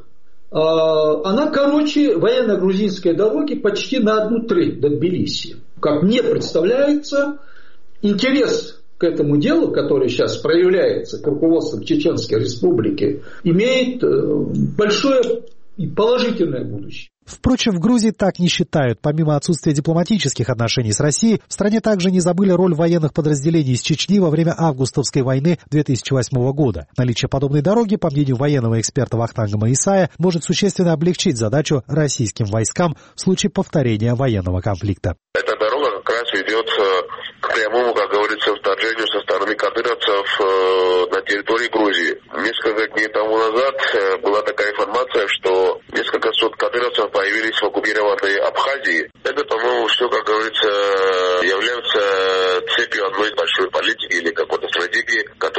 она короче военно-грузинской дороги почти на одну треть до Тбилиси. Как мне представляется, интерес к этому делу, который сейчас проявляется к руководству Чеченской Республики, имеет большое и положительное будущее. Впрочем, в Грузии так не считают. Помимо отсутствия дипломатических отношений с Россией, в стране также не забыли роль военных подразделений из Чечни во время августовской войны две тысячи восьмого года. Наличие подобной дороги, по мнению военного эксперта Вахтанга Маисая, может существенно облегчить задачу российским войскам в случае повторения военного конфликта. Эта дорога как раз идет к прямому, как говорится, вторжению со стороны кадыровцев на территории Грузии. Несколько дней тому назад была такая информация, что несколько сот кадыровцев появились в оккупированной Абхазии. Это, по-моему, все, как говорится, является цепью одной большой политики или какой-то стратегии, которая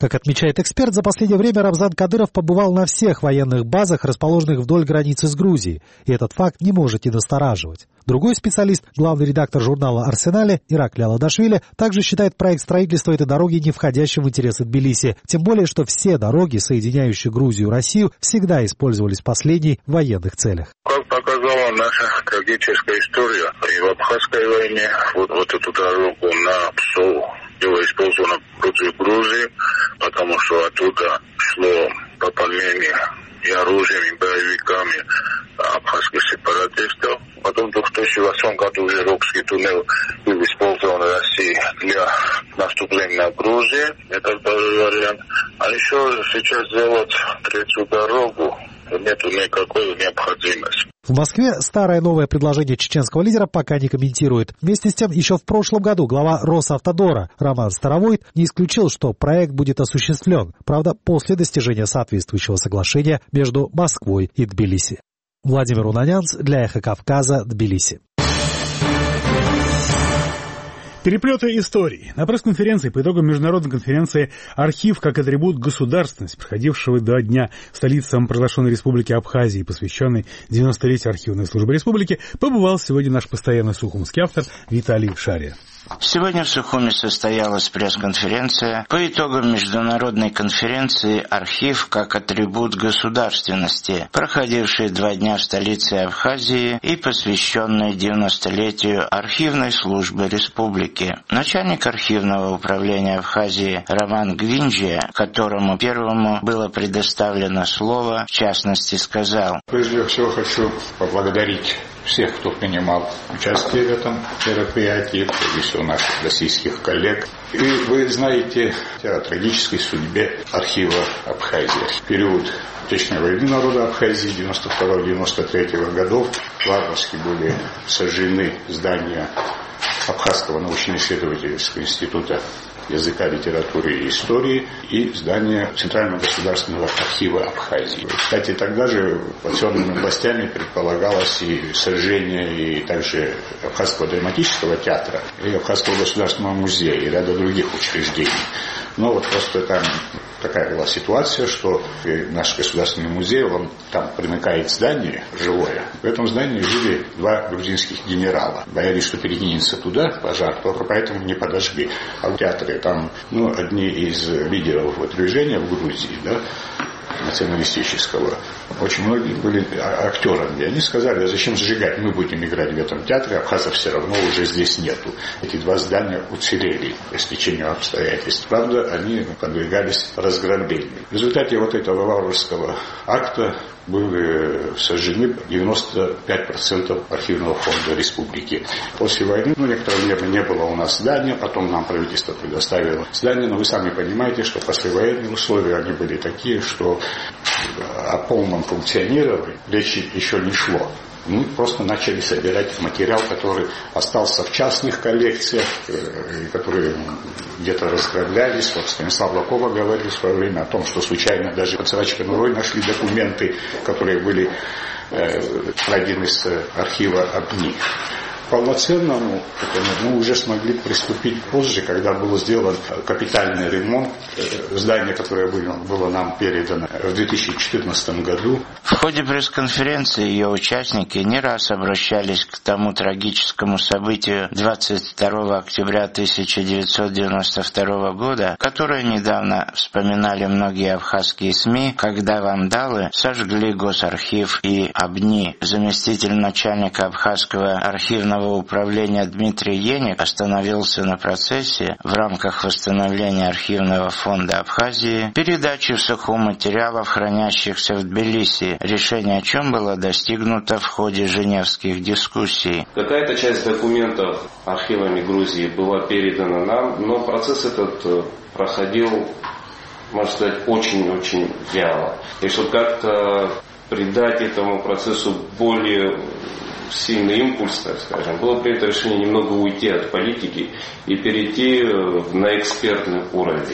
Как отмечает эксперт, за последнее время Рамзан Кадыров побывал на всех военных базах, расположенных вдоль границы с Грузией, и этот факт не может не настораживать. Другой специалист, главный редактор журнала «Арсенале» Иракли Аладашвили, также считает проект строительства этой дороги не входящим в интересы Тбилиси, тем более, что все дороги, соединяющие Грузию и Россию, всегда использовались в последней в военных целях. Как показала наша трагическая история, и в Абхазской войне вот, вот эту дорогу на Псову было использовано против Грузии, потому что оттуда шло пополнение и оружием, и боевиками абхазских сепаратистов. Потом в две тысячи восьмом году уже Рокский туннель был использован в России для наступления на Грузию. Это второй вариант. А еще сейчас делать третью дорогу нету никакой необходимости. В Москве старое новое предложение чеченского лидера пока не комментирует. Вместе с тем, еще в прошлом году глава Росавтодора Роман Старовойт не исключил, что проект будет осуществлен, правда, после достижения соответствующего соглашения между Москвой и Тбилиси. Владимир Унанянц для «Эхо Кавказа», Тбилиси. Переплеты историй. На пресс-конференции по итогам международной конференции «Архив как атрибут государственности», проходившего два дня в столице самопровозглашенной республики Абхазии, посвященной девяностолетию архивной службы республики, побывал сегодня наш постоянный сухумский автор Виталий Шария. Сегодня в Сухуме состоялась пресс-конференция по итогам международной конференции «Архив как атрибут государственности», проходившей два дня в столице Абхазии и посвященной девяностолетию архивной службы республики. Начальник архивного управления Абхазии Роман Гвинджия, которому первому было предоставлено слово, в частности сказал: «Прежде всего хочу поблагодарить всех, кто принимал участие в этом мероприятии, прежде всего наших российских коллег. И вы знаете о трагической судьбе архива Абхазии. В период Отечественной войны народа Абхазии девяносто второго — девяносто третьего годов варварски были сожжены здания Абхазского научно-исследовательского института языка, литературы и истории и здание Центрального государственного архива Абхазии. Кстати, тогда же подсъемными властями предполагалось и сожжение и также Абхазского драматического театра, и Абхазского государственного музея, и ряда других учреждений. Но вот просто там такая была ситуация, что наш государственный музей, он там примыкает здание живое. В этом здании жили два грузинских генерала. Боялись, что перекинется туда пожар, только поэтому не подожгли. А в театре там, ну, одни из лидеров вот, движения в Грузии, да, националистического, очень многие были актерами. И они сказали: а зачем сжигать? Мы будем играть в этом театре, абхазов все равно уже здесь нету. Эти два здания уцелели по стечению обстоятельств. Правда, они подвергались разграблению. В результате вот этого варварского акта были сожжены девяносто пять процентов архивного фонда республики. После войны, ну, некоторое время не было у нас здания, потом нам правительство предоставило здание, но вы сами понимаете, что послевоенные условия, они были такие, что о полном функционировании речи еще не шло. Мы просто начали собирать материал, который остался в частных коллекциях, которые где-то разграблялись. Вот Станислав Лакова говорил в свое время о том, что случайно даже под Сарачкой-Нурой нашли документы, которые были пройдены с архива АБНИ. Полноценному мы уже смогли приступить позже, когда был сделан капитальный ремонт здания, которое было, было нам передано в две тысячи четырнадцатом году. В ходе пресс-конференции ее участники не раз обращались к тому трагическому событию двадцать второго октября тысяча девятьсот девяносто второго года, которое недавно вспоминали многие абхазские СМИ, когда вандалы сожгли Госархив и АБНИ. Заместитель начальника Абхазского архивного управления Дмитрий Еник остановился на процессе в рамках восстановления архивного фонда Абхазии, передачи в Сухум материалов, хранящихся в Тбилиси, решение о чем было достигнуто в ходе женевских дискуссий. Какая-то часть документов архивами Грузии была передана нам, но процесс этот проходил, можно сказать, очень-очень вяло. И чтобы как-то придать этому процессу более сильный импульс, так скажем, было принято решение немного уйти от политики и перейти на экспертный уровень.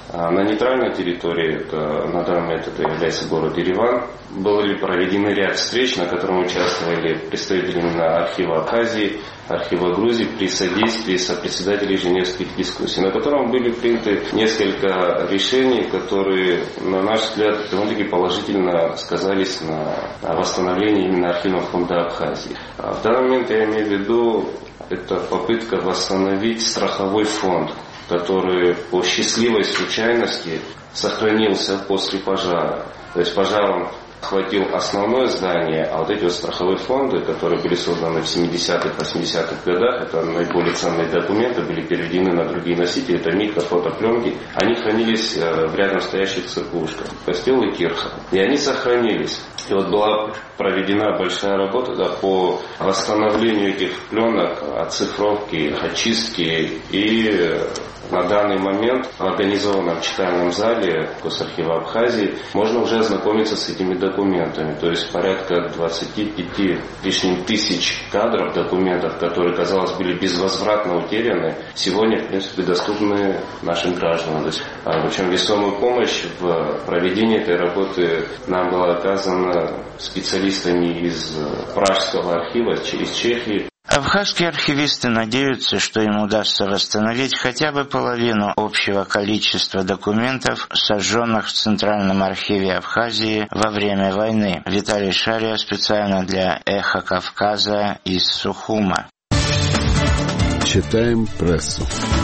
На нейтральной территории, это, на данный момент это является город Ереван, были проведены ряд встреч, на котором участвовали представители архива Абхазии, архива Грузии при содействии сопредседателей Женевских дискуссий, на котором были приняты несколько решений, которые, на наш взгляд, довольно-таки положительно сказались на восстановлении именно архивного фонда Абхазии. В данный момент я имею в виду, это попытка восстановить страховой фонд, который по счастливой случайности сохранился после пожара. То есть пожаром охватил основное здание, а вот эти вот страховые фонды, которые были созданы в семидесятых, восьмидесятых годах, это наиболее ценные документы, были переведены на другие носители, это микро, фотопленки, они хранились в рядом стоящих церквушках, костел и кирха, и они сохранились. И вот была проведена большая работа, да, по восстановлению этих пленок, оцифровке, очистке, и на данный момент в организованном читальном зале Госархива Абхазии можно уже ознакомиться с этими документами. То есть порядка двадцати пяти лишним тысяч кадров, документов, которые, казалось, были безвозвратно утеряны, сегодня, в принципе, доступны нашим гражданам. То есть, причем весомую помощь в проведении этой работы нам была оказана специалистами из Пражского архива, из Чехии. Абхазские архивисты надеются, что им удастся восстановить хотя бы половину общего количества документов, сожженных в Центральном архиве Абхазии во время войны. Виталий Шария специально для «Эхо Кавказа» из Сухума. Читаем прессу.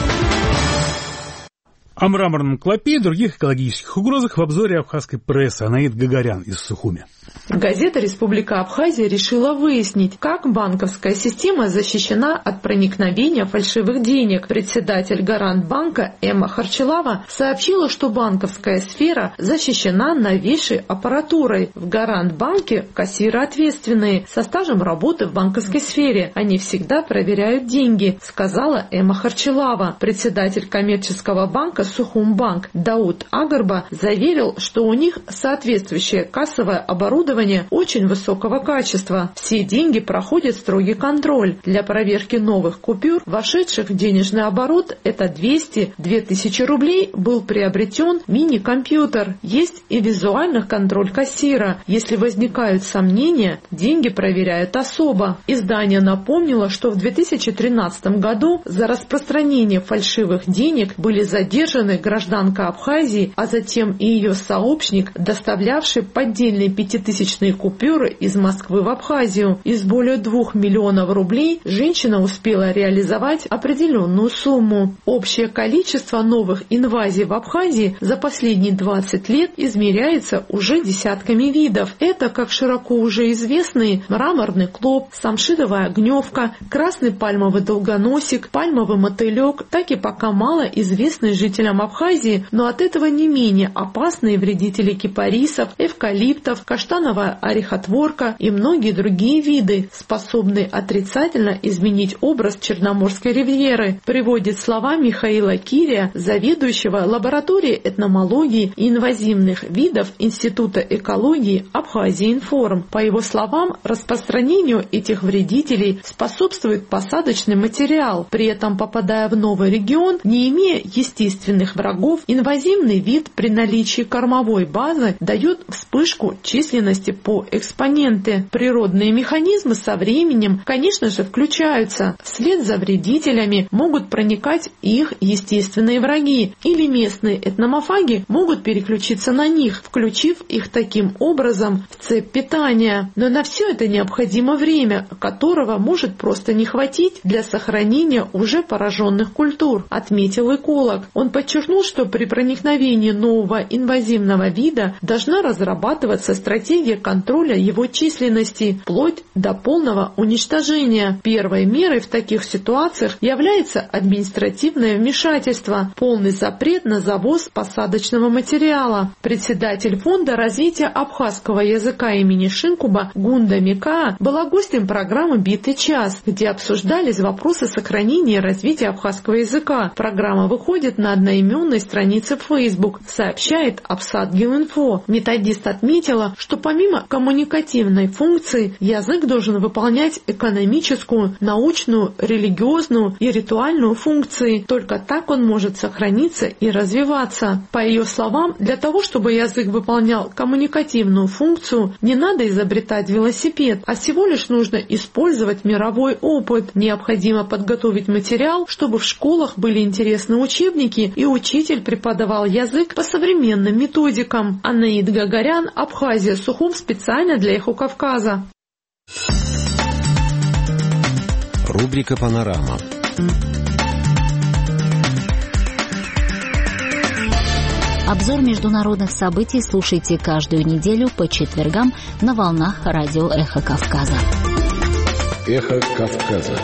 О мраморном клопе и других экологических угрозах в обзоре абхазской прессы. Анаид Гагарян из Сухуми. Газета «Республика Абхазия» решила выяснить, как банковская система защищена от проникновения фальшивых денег. Председатель Гарант банка Эмма Харчилава сообщила, что банковская сфера защищена новейшей аппаратурой. В Гарант банке кассиры ответственные, со стажем работы в банковской сфере. Они всегда проверяют деньги, сказала Эмма Харчилава. Председатель коммерческого банка Сухумбанк Дауд Агарба заверил, что у них соответствующее кассовое оборудование очень высокого качества. Все деньги проходят строгий контроль. Для проверки новых купюр, вошедших в денежный оборот, это двести — две тысячи рублей, был приобретен мини-компьютер. Есть и визуальный контроль кассира. Если возникают сомнения, деньги проверяют особо. Издание напомнило, что в две тысячи тринадцатом году за распространение фальшивых денег были задержаны гражданка Абхазии, а затем и ее сообщник, доставлявший поддельные пятитысячные купюры из Москвы в Абхазию. Из более двух миллионов рублей женщина успела реализовать определенную сумму. Общее количество новых инвазий в Абхазии за последние двадцать лет измеряется уже десятками видов. Это как широко уже известные мраморный клоп, самшитовая огневка, красный пальмовый долгоносик, пальмовый мотылек, так и пока мало известные жителям Абхазии, но от этого не менее опасные вредители кипарисов, эвкалиптов, каштановая орехотворка и многие другие виды, способные отрицательно изменить образ Черноморской ривьеры, приводит слова Михаила Кирия, заведующего лабораторией этномологии и инвазивных видов Института экологии Абхазия-Информ. По его словам, распространению этих вредителей способствует посадочный материал. При этом, попадая в новый регион, не имея естественных врагов, инвазивный вид при наличии кормовой базы дает вспышку численности по экспоненты. Природные механизмы со временем, конечно же, включаются. Вслед за вредителями могут проникать их естественные враги, или местные этномофаги могут переключиться на них, включив их таким образом в цепь питания. Но на все это необходимо время, которого может просто не хватить для сохранения уже пораженных культур, отметил эколог. Он подчеркнул, что при проникновении нового инвазивного вида должна разрабатываться стратегия контроля его численности, вплоть до полного уничтожения. Первой мерой в таких ситуациях является административное вмешательство, полный запрет на завоз посадочного материала. Председатель фонда развития абхазского языка имени Шинкуба Гунда Микаа была гостем программы «Битый час», где обсуждались вопросы сохранения и развития абхазского языка. Программа выходит на одноименной странице в Facebook, сообщает Абсадгил.Инфо. Методист отметила, что помимо Помимо коммуникативной функции, язык должен выполнять экономическую, научную, религиозную и ритуальную функции. Только так он может сохраниться и развиваться. По ее словам, для того, чтобы язык выполнял коммуникативную функцию, не надо изобретать велосипед, а всего лишь нужно использовать мировой опыт. Необходимо подготовить материал, чтобы в школах были интересные учебники и учитель преподавал язык по современным методикам. Анаид Гагарян, Абхазия, Сухум, специально для Эхо Кавказа. Рубрика «Панорама». Обзор международных событий слушайте каждую неделю по четвергам на волнах радио «Эхо Кавказа». «Эхо Кавказа».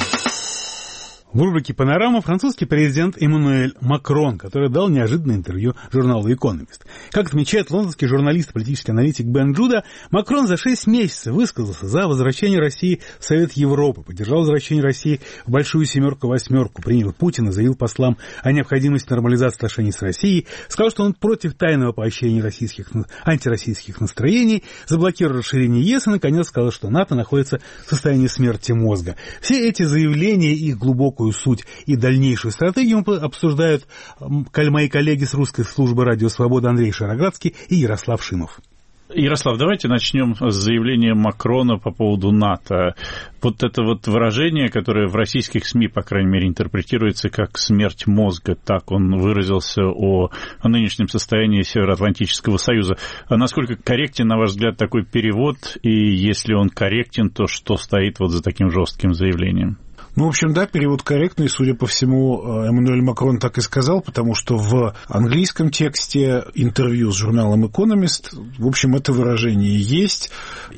В рубрике «Панорама» французский президент Эммануэль Макрон, который дал неожиданное интервью журналу «Экономист». Как отмечает лондонский журналист и политический аналитик Бен Джуда, Макрон за шесть месяцев высказался за возвращение России в Совет Европы, поддержал возвращение России в Большую Семерку-Восьмерку, принял Путина, заявил послам о необходимости нормализации отношений с Россией, сказал, что он против тайного поощрения российских, антироссийских настроений, заблокировал расширение ЕС и, наконец, сказал, что НАТО находится в состоянии смерти мозга. Все эти заявления и их глубокую суть и дальнейшую стратегию обсуждают мои коллеги с русской службы «Радио Свобода» Андрей Шароградский и Ярослав Шимов. Ярослав, давайте начнем с заявления Макрона по поводу НАТО. Вот это вот выражение, которое в российских СМИ, по крайней мере, интерпретируется как «смерть мозга», так он выразился о, о нынешнем состоянии Североатлантического Союза. А насколько корректен, на ваш взгляд, такой перевод? И если он корректен, то что стоит вот за таким жестким заявлением? Ну, в общем, да, перевод корректный, судя по всему, Эммануэль Макрон так и сказал, потому что в английском тексте интервью с журналом «Экономист», в общем, это выражение есть,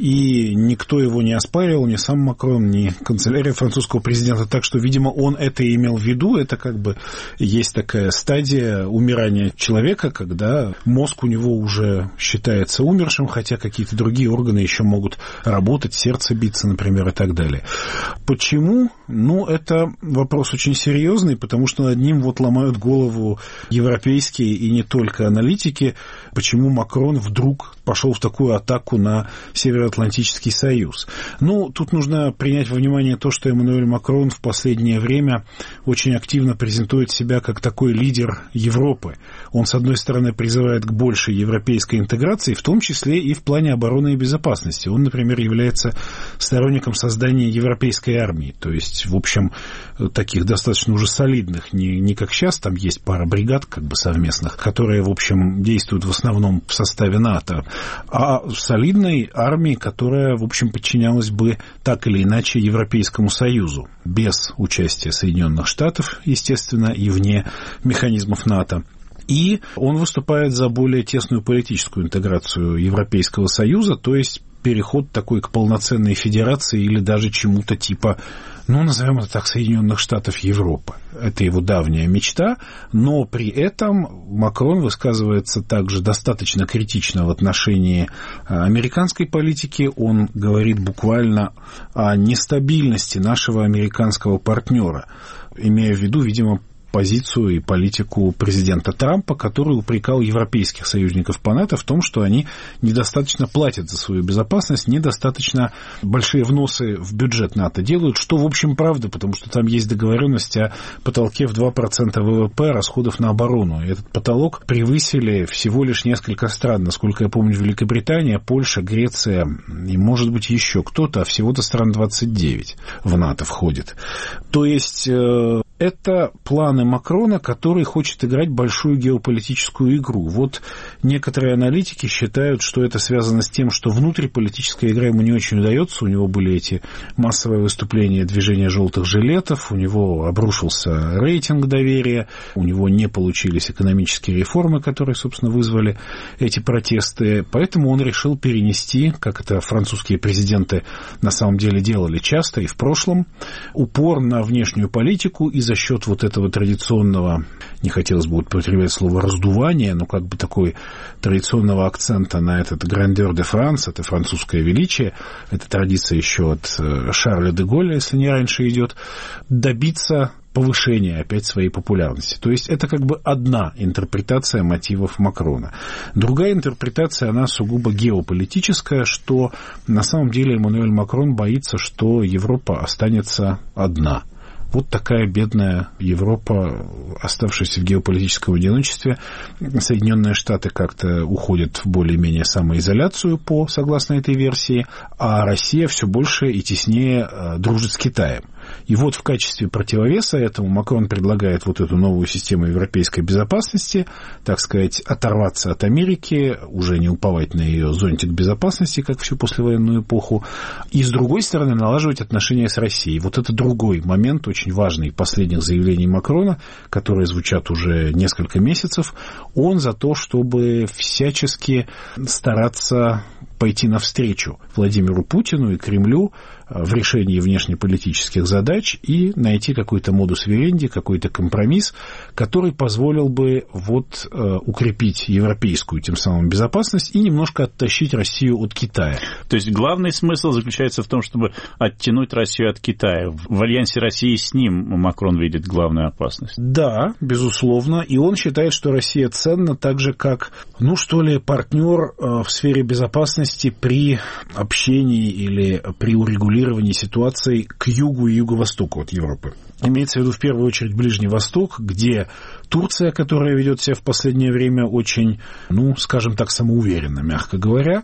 и никто его не оспаривал, ни сам Макрон, ни канцелярия французского президента, так что, видимо, он это имел в виду, это как бы есть такая стадия умирания человека, когда мозг у него уже считается умершим, хотя какие-то другие органы еще могут работать, сердце биться, например, и так далее. Почему? Ну, это вопрос очень серьезный, потому что над ним вот ломают голову европейские и не только аналитики, почему Макрон вдруг пошел в такую атаку на Североатлантический Союз. Ну, тут нужно принять во внимание то, что Эммануэль Макрон в последнее время очень активно презентует себя как такой лидер Европы. Он, с одной стороны, призывает к большей европейской интеграции, в том числе и в плане обороны и безопасности. Он, например, является сторонником создания европейской армии, то есть, в общем, таких достаточно уже солидных, не, не как сейчас, там есть пара бригад как бы совместных, которые, в общем, действуют в основном в составе НАТО, а солидной армии, которая, в общем, подчинялась бы так или иначе Европейскому Союзу, без участия Соединенных Штатов, естественно, и вне механизмов НАТО. И он выступает за более тесную политическую интеграцию Европейского Союза, то есть переход такой к полноценной федерации или даже чему-то типа, ну, назовем это так, Соединенных Штатов Европы. Это его давняя мечта, но при этом Макрон высказывается также достаточно критично в отношении американской политики. Он говорит буквально о нестабильности нашего американского партнера, имея в виду, видимо, позицию и политику президента Трампа, который упрекал европейских союзников по НАТО в том, что они недостаточно платят за свою безопасность, недостаточно большие вносы в бюджет НАТО делают, что, в общем, правда, потому что там есть договоренность о потолке в два процента ВВП расходов на оборону. И этот потолок превысили всего лишь несколько стран. Насколько я помню, Великобритания, Польша, Греция и, может быть, еще кто-то, а всего-то стран двадцать девять в НАТО входит. То есть это планы Макрона, который хочет играть большую геополитическую игру. Вот некоторые аналитики считают, что это связано с тем, что внутриполитическая игра ему не очень удается. У него были эти массовые выступления движения желтых жилетов, у него обрушился рейтинг доверия, у него не получились экономические реформы, которые, собственно, вызвали эти протесты. Поэтому он решил перенести, как это французские президенты на самом деле делали часто и в прошлом, упор на внешнюю политику и за счет вот этого традиционного, не хотелось бы употреблять слово раздувания, но как бы такой традиционного акцента на этот «Grandeur de France», это французское величие, это традиция еще от Шарля де Голля, если не раньше идет, добиться повышения опять своей популярности. То есть это как бы одна интерпретация мотивов Макрона. Другая интерпретация, она сугубо геополитическая, что на самом деле Эммануэль Макрон боится, что Европа останется одна. Вот такая бедная Европа, оставшаяся в геополитическом одиночестве. Соединенные Штаты как-то уходят в более-менее самоизоляцию, по, согласно этой версии, а Россия все больше и теснее дружит с Китаем. И вот в качестве противовеса этому Макрон предлагает вот эту новую систему европейской безопасности, так сказать, оторваться от Америки, уже не уповать на ее зонтик безопасности, как всю послевоенную эпоху, и, с другой стороны, налаживать отношения с Россией. Вот это другой момент, очень важный, последних заявлений Макрона, которые звучат уже несколько месяцев. Он за то, чтобы всячески стараться пойти навстречу Владимиру Путину и Кремлю в решении внешнеполитических задач и найти какой-то модус вивенди, какой-то компромисс, который позволил бы вот, э, укрепить европейскую тем самым безопасность и немножко оттащить Россию от Китая. То есть главный смысл заключается в том, чтобы оттянуть Россию от Китая. В альянсе России с ним Макрон видит главную опасность. Да, безусловно. И он считает, что Россия ценна так же, как, ну что ли, партнер э, в сфере безопасности при общении или при урегулировании ситуации к югу и юго-востоку от Европы. Имеется в виду в первую очередь Ближний Восток, где Турция, которая ведет себя в последнее время очень, ну, скажем так, самоуверенно, мягко говоря,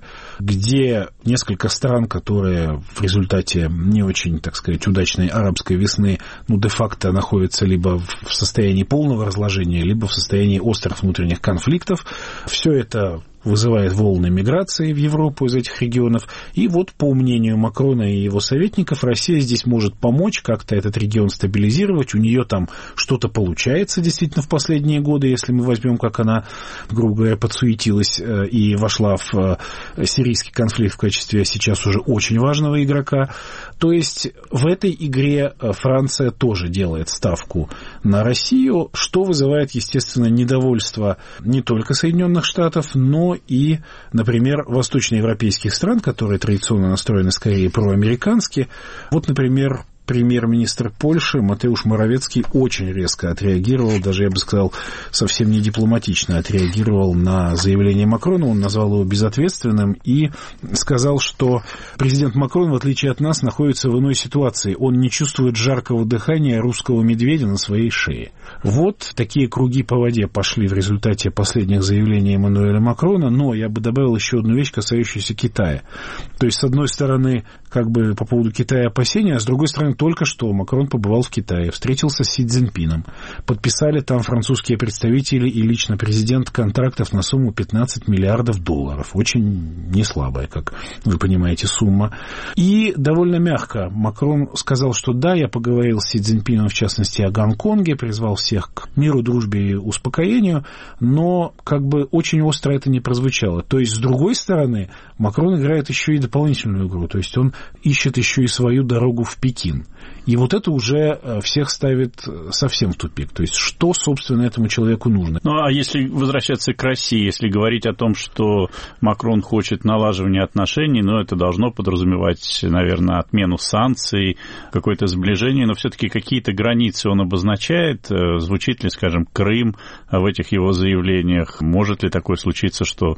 где несколько стран, которые в результате не очень, так сказать, удачной арабской весны, ну, де-факто находятся либо в состоянии полного разложения, либо в состоянии острых внутренних конфликтов. Все это вызывает волны миграции в Европу из этих регионов. И вот, по мнению Макрона и его советников, Россия здесь может помочь как-то этот регион стабилизировать. У нее там что-то получается действительно в последние годы, если мы возьмем, как она, грубо говоря, подсуетилась и вошла в сирийский конфликт в качестве сейчас уже очень важного игрока. То есть в этой игре Франция тоже делает ставку на Россию, что вызывает, естественно, недовольство не только Соединенных Штатов, но и, например, восточноевропейских стран, которые традиционно настроены скорее проамерикански. Вот, например, премьер-министр Польши Матеуш Моровецкий очень резко отреагировал, даже, я бы сказал, совсем не дипломатично отреагировал на заявление Макрона. Он назвал его безответственным и сказал, что президент Макрон, в отличие от нас, находится в иной ситуации. Он не чувствует жаркого дыхания русского медведя на своей шее. Вот такие круги по воде пошли в результате последних заявлений Эммануэля Макрона, но я бы добавил еще одну вещь, касающуюся Китая. То есть, с одной стороны, как бы по поводу Китая опасения, а с другой стороны, только что Макрон побывал в Китае, встретился с Си Цзиньпином, подписали там французские представители и лично президент контрактов на сумму пятнадцать миллиардов долларов. Очень неслабая, как вы понимаете, сумма. И довольно мягко Макрон сказал, что да, я поговорил с Си Цзиньпином, в частности, о Гонконге, призвал всех к миру, дружбе и успокоению, но как бы очень остро это не прозвучало. То есть, с другой стороны, Макрон играет еще и дополнительную игру, то есть он ищет еще и свою дорогу в Пекин. И вот это уже всех ставит совсем в тупик. То есть, что, собственно, этому человеку нужно? Ну, а если возвращаться к России, если говорить о том, что Макрон хочет налаживания отношений, ну, это должно подразумевать, наверное, отмену санкций, какое-то сближение, но все-таки какие-то границы он обозначает. Звучит ли, скажем, Крым в этих его заявлениях? Может ли такое случиться, что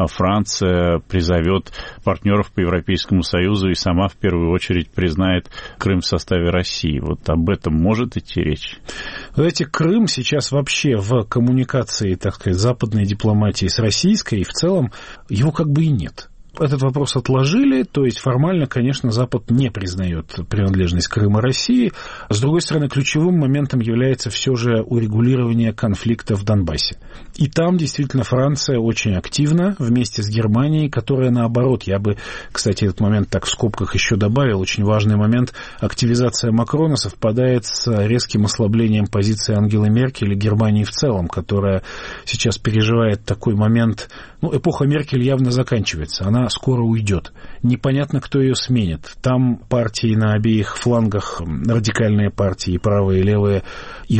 Франция призовет партнеров по Европейскому Союзу и сама в первую очередь признает Крым в составе России? Вот об этом может идти речь? Знаете, Крым сейчас вообще в коммуникации, так сказать, западной дипломатии с российской, и в целом его как бы и нет. Этот вопрос отложили, то есть формально, конечно, Запад не признает принадлежность Крыма России. С другой стороны, ключевым моментом является все же урегулирование конфликта в Донбассе. И там действительно Франция очень активна вместе с Германией, которая наоборот, я бы, кстати, этот момент так в скобках еще добавил, очень важный момент, активизация Макрона совпадает с резким ослаблением позиции Ангелы Меркель и Германии в целом, которая сейчас переживает такой момент, ну, эпоха Меркель явно заканчивается, она скоро уйдет. Непонятно, кто ее сменит. Там партии на обеих флангах, радикальные партии, правые и левые, их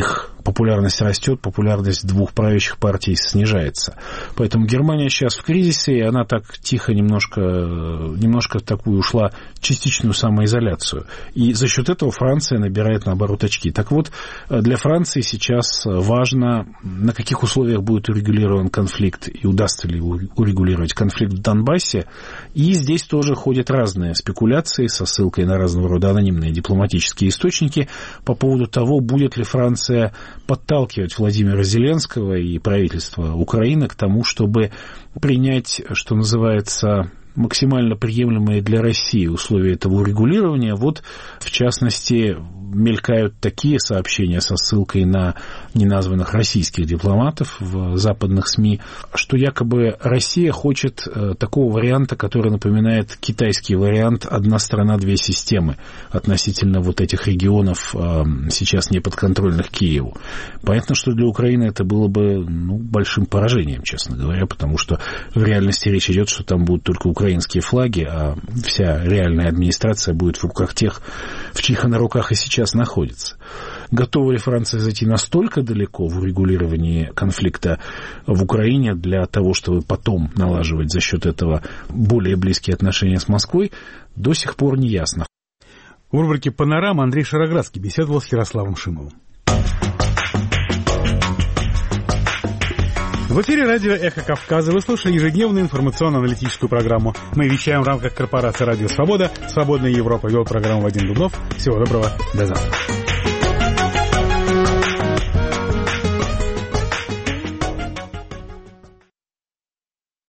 популярность растет, популярность двух правящих партий снижается. Поэтому Германия сейчас в кризисе, и она так тихо немножко, немножко такую ушла частичную самоизоляцию. И за счет этого Франция набирает, наоборот, очки. Так вот, для Франции сейчас важно, на каких условиях будет урегулирован конфликт и удастся ли урегулировать конфликт в Донбассе. И здесь тоже ходят разные спекуляции со ссылкой на разного рода анонимные дипломатические источники по поводу того, будет ли Франция подталкивать Владимира Зеленского и правительство Украины к тому, чтобы принять, что называется, максимально приемлемые для России условия этого урегулирования. Вот, в частности, мелькают такие сообщения со ссылкой на неназванных российских дипломатов в западных СМИ, что якобы Россия хочет такого варианта, который напоминает китайский вариант «одна страна, две системы» относительно вот этих регионов, сейчас не подконтрольных Киеву. Понятно, что для Украины это было бы ну, большим поражением, честно говоря, потому что в реальности речь идет, что там будут только украинские флаги, а вся реальная администрация будет в руках тех, в чьих она руках и сейчас находится. Готова ли Франция зайти настолько далеко в урегулировании конфликта в Украине для того, чтобы потом налаживать за счет этого более близкие отношения с Москвой, до сих пор не ясно. В рубрике «Панорама» Андрей Шароградский беседовал с Ярославом Шимовым. В эфире радио «Эхо Кавказа» вы слушали ежедневную информационно-аналитическую программу. Мы вещаем в рамках корпорации «Радио Свобода». «Свободная Европа» вел программу Вадим Дубнов. Всего доброго. До завтра.